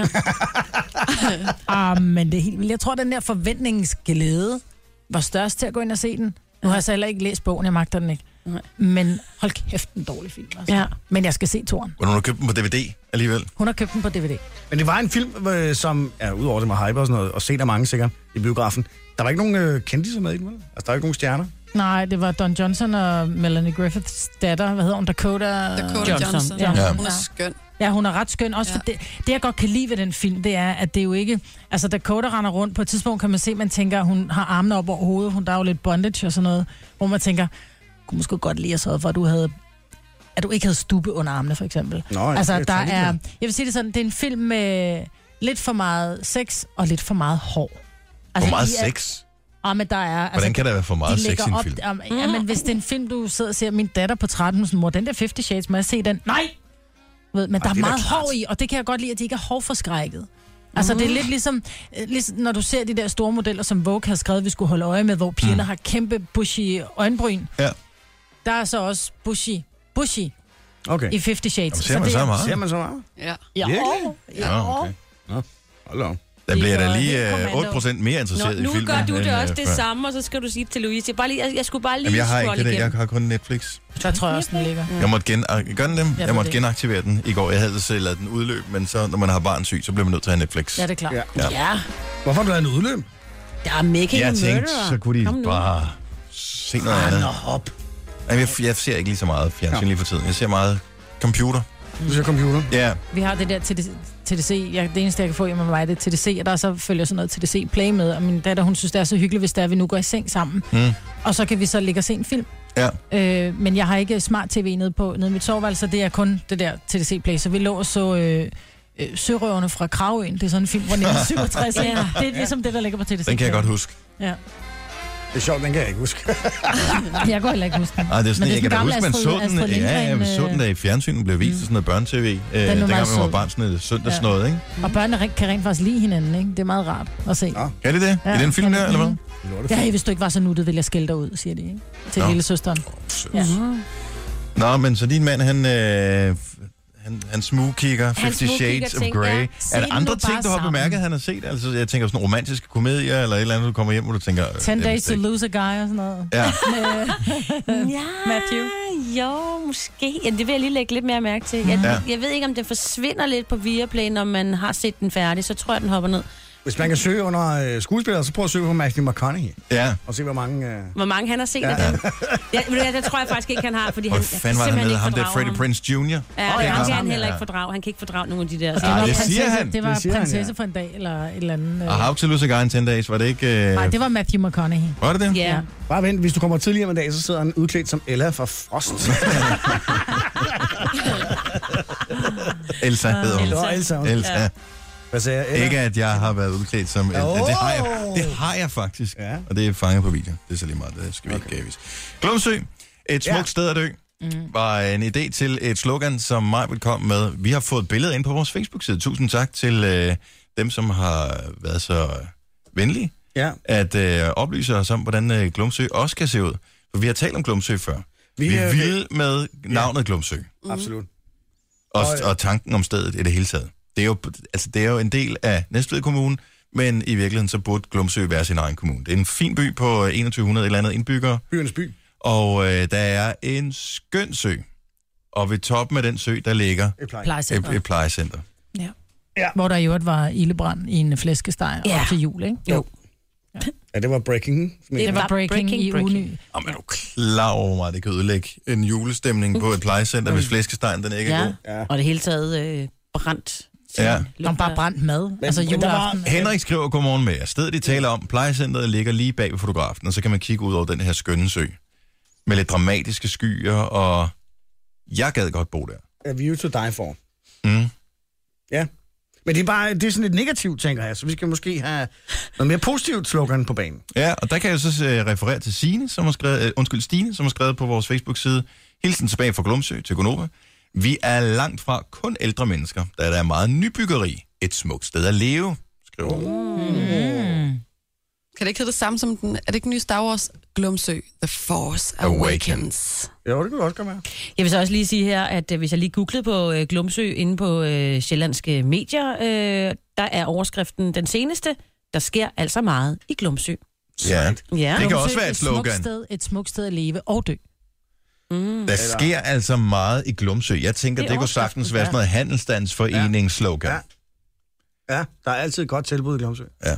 Ja. Men det er helt vildt. Jeg tror, den der forventningsglæde var størst til at gå ind og se den. Nu har jeg så heller ikke læst bogen, jeg magter den ikke. Nej. Men hold kæft, en dårlig film. Altså. Ja. Men jeg skal se toren. Hvordan har du købt den på DVD alligevel? Hun har købt den på DVD. Men det var en film, som, udover det med hype og sådan noget, og set af mange sikkert i biografen, der var ikke nogen kendtiser med i den, vel? Altså, der var ikke nogen stjerner. Nej, det var Don Johnson og Melanie Griffiths datter. Hvad hedder hun? Dakota Johnson. Ja. Hun er skøn. Ja, hun er ret skøn. Også for det, jeg godt kan lide ved den film, det er, at det er jo ikke... Altså, Dakota render rundt. På et tidspunkt kan man se, man tænker, hun har armene op over hovedet. Der er jo lidt bondage og sådan noget. Hvor man tænker, kunne måske godt lide at sørge for, at du ikke havde stube under armene, for eksempel. Nå, altså, det der er er... Jeg vil sige det sådan, det er en film med lidt for meget sex og lidt for meget hår. Altså, Hvor meget de er- sex? Men der er... Hvordan kan der være for meget de sex lægger i en op, film? Ja, men hvis det er en film, du sidder og ser, min datter på 13, hun sådan, mor, den der 50 Shades, må jeg se den? Nej! Men der er det er da meget klart. hår i, og det kan jeg godt lide, at de ikke er hårforskrækket. Altså, det er lidt ligesom, når du ser de der store modeller, som Vogue har skrevet, vi skulle holde øje med, hvor pigerne har kæmpe bushy øjenbryn. Ja. Der er så også bushy Okay. i 50 Shades. Jamen, ser man så meget? Ser man så meget? Ja. Ja, Virkelig? Ja, okay. Hold da op. Der bliver Det da er lige helt 8% mere interesseret i nu filmen. gør du det end, også det før. samme, og så skal du sige til Louise. Jeg skulle bare lige Jamen, jeg har ikke scrolle det. Jeg igennem. har kun Netflix. Der tror jeg også, den ligger. Jeg måtte gør den dem? Jeg ved måtte det. genaktivere den i går. Jeg havde selv ladet den udløbe, men så, når man har barn syg, så bliver man nødt til at have Netflix. Ja, det er klart. Ja. Ja, Hvorfor har du lavet en udløb? der er making a Jeg tænkte, murderer. så kunne de Kom nu. bare se noget andet. op. Jamen, jeg ser ikke lige så meget fjernsyn lige for tiden. Jeg ser meget computer. Du ser computer. Ja, Vi har det der TDC. Det eneste, jeg kan få hjemme med mig, det er TDC, og der så følger sådan noget TDC Play med, og min datter, hun synes, det er så hyggeligt, hvis der vi nu går i seng sammen. Og så kan vi så ligge og se en film. ja. Men jeg har ikke smart tv nede i mit soveværelse, så det er kun det der TDC Play. Så vi lå og så Sørøverne fra Kravøen. Det er sådan en film fra 1967. Ja. Det er ligesom det, der ligger på TDC Den kan jeg Play. godt huske. Ja. Det er sjovt, den kan jeg ikke huske. Jeg kan heller ikke huske den. Ej, det er sådan, Men jeg kan da gamle huske, man så den. Astrid Ja, vi Lindgren, så den da i fjernsynet, blev vist i sådan noget børne-tv. Dengang meget man var sød. barn, sådan noget søndagsnød, ikke? Og børnene kan rent faktisk lide hinanden, ikke? Det er meget rart at se. Ja. Kan det det? I den film kan der, det eller hvad? Ja, hvis du ikke var så nuttet, ville jeg skælde dig ud, siger de, ikke? Til Nå. lille søsteren. Ja. Nå, men så din mand, han smugkigger 50 Shades of ting, Grey. ja. Se Er der den andre nu ting, bare du har sammen. bemærket, han har set? Altså, jeg tænker sådan romantiske komedier, eller et eller andet, du kommer hjem, hvor du tænker... 10 Days to Lose a Guy og sådan noget. Ja. Ja, Matthew. Jo, måske. Ja, det vil jeg lige lægge lidt mere mærke til. Jeg ved ikke, om det forsvinder lidt på Viaplay, når man har set den færdig. Så tror jeg, den hopper ned. Hvis man kan søge under skuespillere, så prøv at søge på Matthew McConaughey. Ja. Og se, hvor mange... Hvor mange han har set af dem. Det tror jeg faktisk ikke, han har, fordi Hvor han fanden var han med? Ham der Freddie Prinze Jr.? Ja, han kan han heller ikke fordrage. Han kan ikke fordrage nogle af de der. Det siger han. Det var Det siger han, prinsesse for en dag, eller et eller andet. Og How to Lose a Guy in 10 Days, var det ikke... Nej, det var Matthew McConaughey. Var det det? Ja. Bare vent, hvis du kommer tidligere med dag, så sidder han udklædt som Ella fra Frost. Elsa hedder hun. Elsa. Hvad sagde jeg? Ikke at jeg har været udklædt som... Det har jeg faktisk. Ja. Og det er fanget på video. Det er så lige meget, det skal vi ikke gavise. Glumsø, et smukt sted at dø, var en idé til et slogan, som mig vil komme med. Vi har fået et billede ind på vores Facebook-side. Tusind tak til dem, som har været så venlige at oplyse os om, hvordan Glumsø også kan se ud. For vi har talt om Glumsø før. Vi er vilde med navnet Glumsø. Absolut. Og tanken om stedet i det hele taget. Det er jo en del af Næstved Kommune, men i virkeligheden så burde Glumsø være sin egen kommune. Det er en fin by på 2100 eller andet indbyggere. Byernes by. Og der er en skøn sø. Og ved toppen af den sø, der ligger et plejecenter. Ja. Hvor der jo var ildebrand i en flæskesteg op til jul, ikke? Jo. Ja, det var breaking. Det var breaking i Uny. Jamen, er du klar over, hvor meget det kan ødelægge en julestemning på et plejecenter, hvis flæskestegen den ikke er god? Ja, og det hele taget brændt. Ja. Og bare brændt mad. Altså juleaften. Henrik skriver, godmorgen med jer. Stedet, de taler om, plejecenteret ligger lige bag ved fotografen, og så kan man kigge ud over den her skønne sø. Med lidt dramatiske skyer, og jeg gad godt bo der. A view to die for. Mm. Ja. Men det er sådan lidt negativt, tænker jeg, så vi skal måske have noget mere positivt slogan på banen. Ja, og der kan jeg jo så referere til Stine, som har skrevet på vores Facebook-side. Hilsen tilbage fra Glumsø til Gonova. Vi er langt fra kun ældre mennesker, da der er meget nybyggeri. Et smukt sted at leve, skriver hun. Kan det ikke hedde det samme som den? Er det ikke nye Star Wars? Glumsø, The Force Awakens. Jo, det kunne også godt være. Jeg vil så også lige sige her, at hvis jeg lige googlede på Glumsø inde på sjællandske medier, der er overskriften den seneste. Der sker altså meget i Glumsø. Ja, det kan Glumsø, også være et slogan. Et smukt sted at leve og dø. Der sker altså meget i Glumsø. Jeg tænker, det kunne sagtens være sådan noget handelsstandsforeningsslogan. Ja, der er altid et godt tilbud i Glumsø. Ja.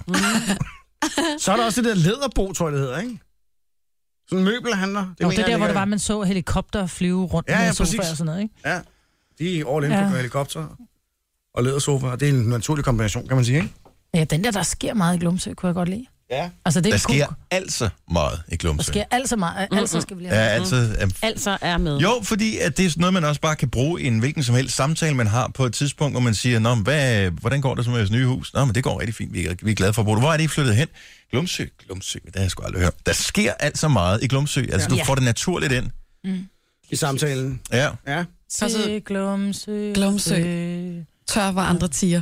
Så er der også det der læderbo, tror jeg, det hedder, ikke? Sådan en møbelhandler. Det er der, hvor det var, man så helikopter flyve rundt med sofaer og sådan noget, ikke? Ja, de er all in på helikopter og lædersofa. Det er en naturlig kombination, kan man sige, ikke? Ja, den der sker meget i Glumsø, kunne jeg godt lide. Ja. Altså, det der sker altså meget i Glumsø. Der sker altså meget. Altså skal vi lige altså er med. Jo, fordi at det er sådan noget, man også bare kan bruge i en hvilken som helst samtale, man har på et tidspunkt, hvor man siger, nå, hvordan går det så med jeres nye hus? Nå, men det går rigtig fint, vi er glade for at bruge det. Hvor er det, I flyttet hen? Glumsø, det har jeg sgu aldrig hørt. Der sker altså meget i Glumsø. Altså, du får det naturligt ind. I samtalen. Ja. Altså, Glumsø. Tør, hvor andre tiger.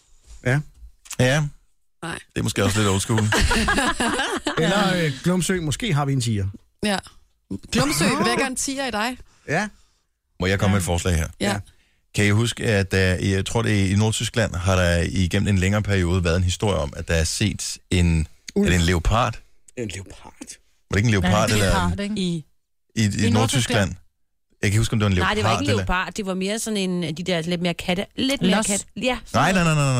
Ja. Nej. Det er måske også lidt old school. Eller Glumsø, måske har vi en tiger. Ja. Glumsø vækker en tiger i dig. Ja. Må jeg komme med et forslag her? Ja. Kan I huske, at jeg tror, det er i Nordtyskland, har der igennem en længere periode været en historie om, at der er set en leopard? En leopard? Var det ikke en leopard? Ja, eller i Nordtyskland? Jeg kan huske, om det var en leopard. Nej, det var ikke en leopard. Det var mere sådan en, de der lidt mere katte. Ja. Nej.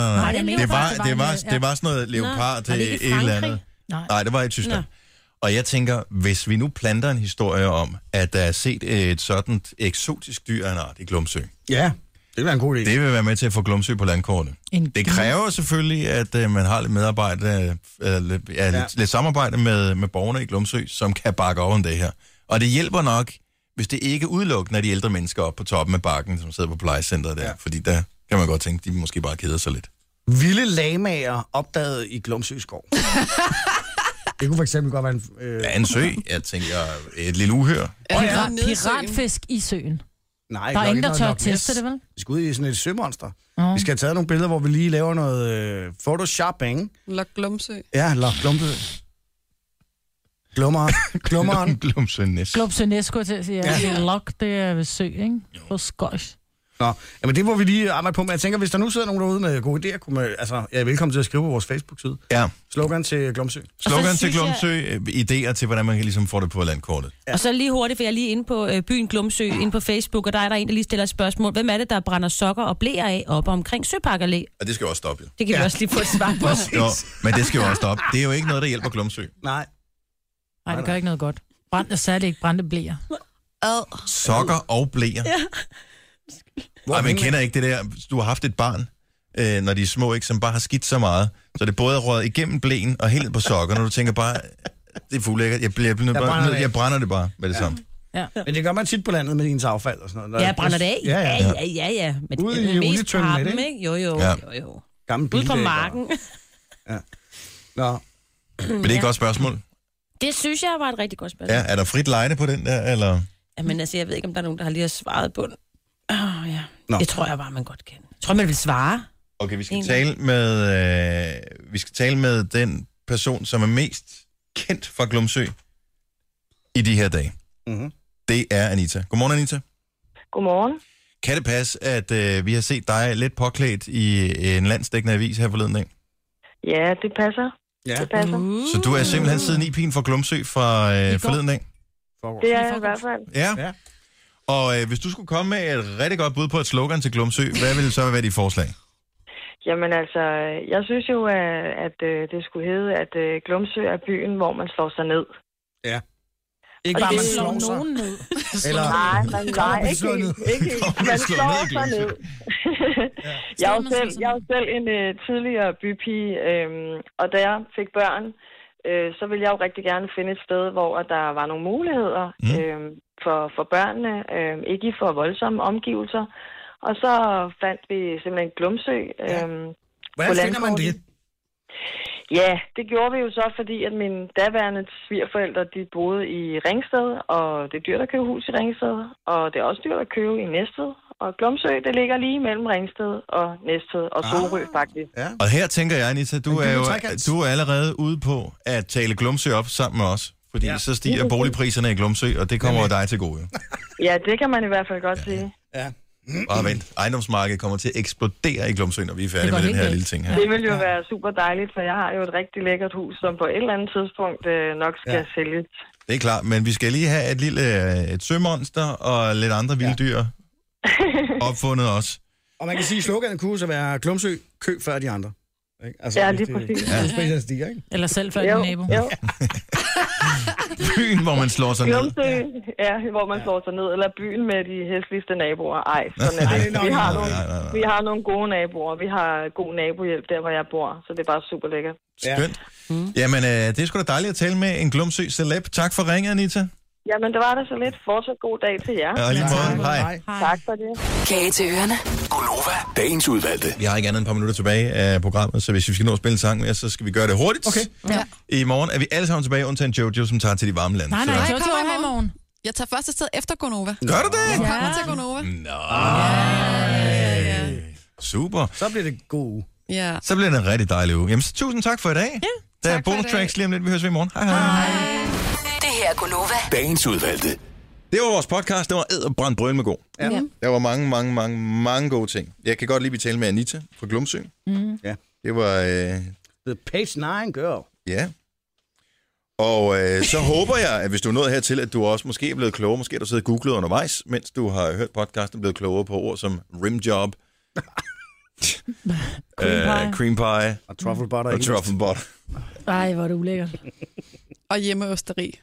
Det var sådan noget leopard til et eller andet. Nej, det var i Tyskland. Og jeg tænker, hvis vi nu planter en historie om, at der er set et sådan eksotisk dyr af en art i Glumsø. Ja, det vil være en god idé. Det vil være med til at få Glumsø på landkortet. Det kræver selvfølgelig, at man har lidt medarbejde, lidt samarbejde med borgerne i Glumsø, som kan bakke over om det her. Og det hjælper nok, hvis det ikke udelukkende er de ældre mennesker oppe på toppen af bakken, som sidder på plejecenteret der. Fordi der kan man godt tænke, de måske bare keder sig lidt. Vilde lagmager opdaget i Glumsø skov. Det kunne for eksempel godt være en sø. Jeg tænker, et lille uhør. Piratfisk i søen. Nej, der er ingen, der tør teste det, vel? Vi skal ud i sådan et sømonster. Vi skal have taget nogle billeder, hvor vi lige laver noget photoshopping. Lok Glumsø. Ja, Lok Glumsø. Glummeren. Glumsønæs. Glumsønæs, skulle jeg til at sige. Ja. Lok, det er ved sø, ikke? På skøjs. Nå, jamen det må vi lige arbejde på, men jeg tænker, hvis der nu sidder nogen derude med gode idéer, kunne man, altså, jeg er velkommen til at skrive på vores Facebook-side. Ja. Slogan til Glumsø. Slogan til Glumsø, idéer til, hvordan man kan ligesom få det på landkortet. Ja. Og så lige hurtigt, for jeg er lige inde på byen Glumsø, inde på Facebook, og der er en, der lige stiller et spørgsmål. Hvem er det, der brænder sokker og blæer af op omkring Søpark Allé? Og det skal jo også stoppe. Det kan vi også lige få et svar på. Jo, men det skal jo også stoppe. Det er jo ikke noget, der hjælper Glumsø. Nej, det gør ikke noget godt. Særligt ikke brændte blæer. Sokker og blæer. Ja. Ej, man kender ikke det der, du har haft et barn, når de er små, ikke, som bare har skidt så meget, så det både er røget igennem blæen og helt på sokker, når du tænker bare, det er fuldlækkert, jeg brænder det bare med det samme. Ja. Men det gør man tit på landet med ens affald og sådan noget. Ja, brænder det af? Ja. Men ude i olietønden med det, ikke? Jo. Gammel ude på marken. Ja. Nå. Men det er et godt spørgsmål. Det synes jeg var et rigtig godt spørgsmål. Ja, er der frit lejde på den der, eller? Jamen altså, jeg ved ikke, om der er nogen, der har lige svaret på den. Ja. Det tror jeg bare, man godt kan. Jeg tror, man vil svare. Okay, vi skal tale med den person, som er mest kendt fra Glumsø i de her dage. Mm-hmm. Det er Anita. Godmorgen, Anita. Godmorgen. Kan det passe, at vi har set dig lidt påklædt i en landsdækkende avis her forleden dag? Ja, det passer. Ja. Det passer. Så du er simpelthen siden i-pigen fra Glumsø fra forleden dag? Det er jeg i hvert fald. Ja. Og hvis du skulle komme med et rigtig godt bud på et slogan til Glumsø, hvad ville så være dit forslag? Jamen altså, jeg synes jo, at det skulle hedde, at Glumsø er byen, hvor man slår sig ned. Ja. Ikke bare man slår nogen ned. Eller nej, ikke. Man slår sig ned. Jeg er jo selv en tidligere bypige, og da jeg fik børn, så ville jeg jo rigtig gerne finde et sted, hvor der var nogle muligheder for børnene, ikke i for voldsomme omgivelser. Og så fandt vi simpelthen Glumsø. Hvordan finder man det? Ja, det gjorde vi jo så, fordi at mine daværende svigerforældre, de boede i Ringsted, og det er dyrt at købe hus i Ringsted, og det er også dyrt at købe i Næstved. Og Glumsø, det ligger lige mellem Ringsted og Næstved og Sorø, faktisk. Ja. Og her tænker jeg, Anita, du er allerede ude på at tale Glumsø op sammen med os, fordi så stiger boligpriserne i Glumsø, og det kommer dig til gode. Ja, det kan man i hvert fald godt sige. Ja. Bare vent, ejendomsmarkedet kommer til at eksplodere i Glumsø, når vi er færdige med den her lille ting her. Det vil jo være super dejligt, for jeg har jo et rigtig lækkert hus, som på et eller andet tidspunkt nok skal sælges. Det er klart, men vi skal lige have et sømonster og lidt andre vilde dyr opfundet også. Og man kan sige, at sloganet kunne så være Glumsø, køb før de andre. Altså, ja, lige præcis. Ikke? Eller selv før din nabo. Jo. Byen, hvor man slår sig ned. Glumsø, ja, hvor man slår sig ned. Eller byen med de hæsligste naboer. Ej, sådan er det. Vi har nogle gode naboer. Vi har god nabohjælp der, hvor jeg bor. Så det er bare super lækkert. Skønt. Jamen, det er sgu da dejligt at tale med en Glumsø celeb. Tak for ringet, Anita. Jamen, det var det så lidt. Fortsat god dag til jer. Ja, lige måde. Hej. Tak for det. Kage til ørerne. Gonova, dagens udvalgte. Vi har ikke andet end et par minutter tilbage af programmet, så hvis vi skal nå at spille en sang mere, så skal vi gøre det hurtigt. Okay. Ja. I morgen er vi alle sammen tilbage, undtagen Jojo, som tager til de varme lande. Nej, Jojo er her i morgen. Jeg tager først afsted efter Gonova. Gør du det? Jeg kommer til Gonova. Ja. Super. Så bliver det god uge. Ja. Så bliver det en rigtig dejlig uge. Jamen, så tusind tak for i dag. Ja, der er bonus tracks lige om lidt. Vi høres ved i morgen. Hej. Det her er Gonova. Dagens udvalgte. Det var vores podcast. Det var edderbrændt brød med god. Ja. Der var mange gode ting. Jeg kan godt lide, at vi talte med Anita fra Glumsø. Ja. Det var... The page 9 girl. Ja. Og så håber jeg, at hvis du er nået hertil, at du også måske er blevet klogere. Måske har du siddet og googlet undervejs, mens du har hørt podcasten, blevet klogere på ord som rimjob, cream pie og truffle butter. Ej, hvor er det ulækkert. Og hjemmeøsteri.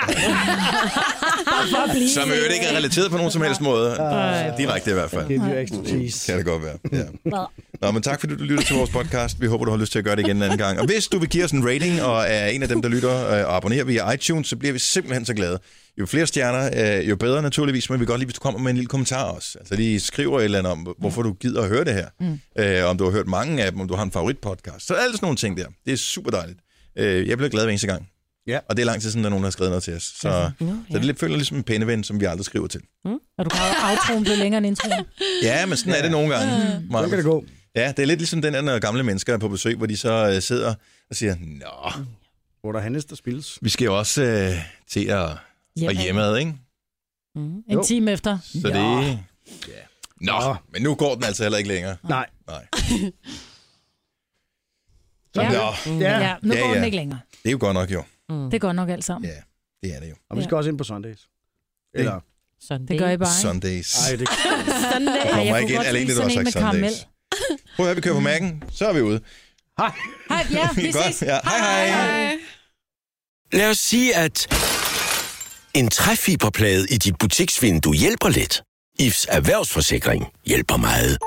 Som jo ikke er relateret på nogen som helst måde. Direkte i hvert fald. Give you extra cheese. Kan det godt være. Ja. Nå, men tak fordi du lytter til vores podcast. Vi håber, du har lyst til at gøre det igen en anden gang. Og hvis du vil give os en rating og er en af dem, der lytter og abonnerer via iTunes, så bliver vi simpelthen så glade. Jo flere stjerner, jo bedre naturligvis, men vi kan godt lide, hvis du kommer med en lille kommentar også. Altså lige skriver et eller andet om, hvorfor du gider at høre det her. Om du har hørt mange af dem, om du har en favoritpodcast. Så alle sådan nogle ting der. Det er super dejligt. Jeg bliver glad hver eneste gang. Ja. Og det er lang tid siden, der er nogen, der har skrevet noget til os. Så det lidt føler ligesom en pændeven, som vi aldrig skriver til. Og du kan outroen blive længere end introen. Ja, men sådan er det nogle gange. Så kan det gå. Ja, det er lidt ligesom den der, når gamle mennesker er på besøg, hvor de så sidder og siger, nå, hvor der handles, der spilles. Vi skal jo også til at hjemme, ikke? En time efter. Så det... Ja. Nå, men nu går den altså heller ikke længere. Nej. Ja, nu går den ikke længere. Det er jo godt nok, jo. Det er godt nok alt sammen. Ja, det er det jo. Og vi skal også ind på Sundays. Eller... Det gør I bare, ikke? Sundays. Ej, det kommer ikke ind alene, det var sagt Sundays. Prøv at vi kører på mærken, så er vi ude. Hej. Hej, ja, vi ses. Ja, hej. Lad os sige, at en træfiberplade i dit butiksvindue hjælper lidt. IFS erhvervsforsikring hjælper meget.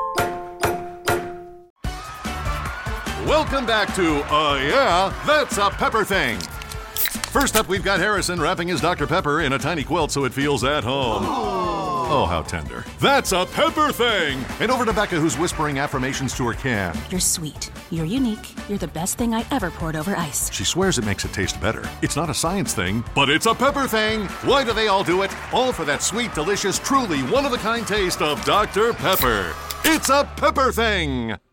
Welcome back to Yeah, That's a Pepper Thing. First up, we've got Harrison wrapping his Dr. Pepper in a tiny quilt so it feels at home. Oh, how tender. That's a Pepper Thing! And over to Becca, who's whispering affirmations to her can. You're sweet. You're unique. You're the best thing I ever poured over ice. She swears it makes it taste better. It's not a science thing, but it's a Pepper Thing! Why do they all do it? All for that sweet, delicious, truly one-of-a-kind taste of Dr. Pepper. It's a Pepper Thing!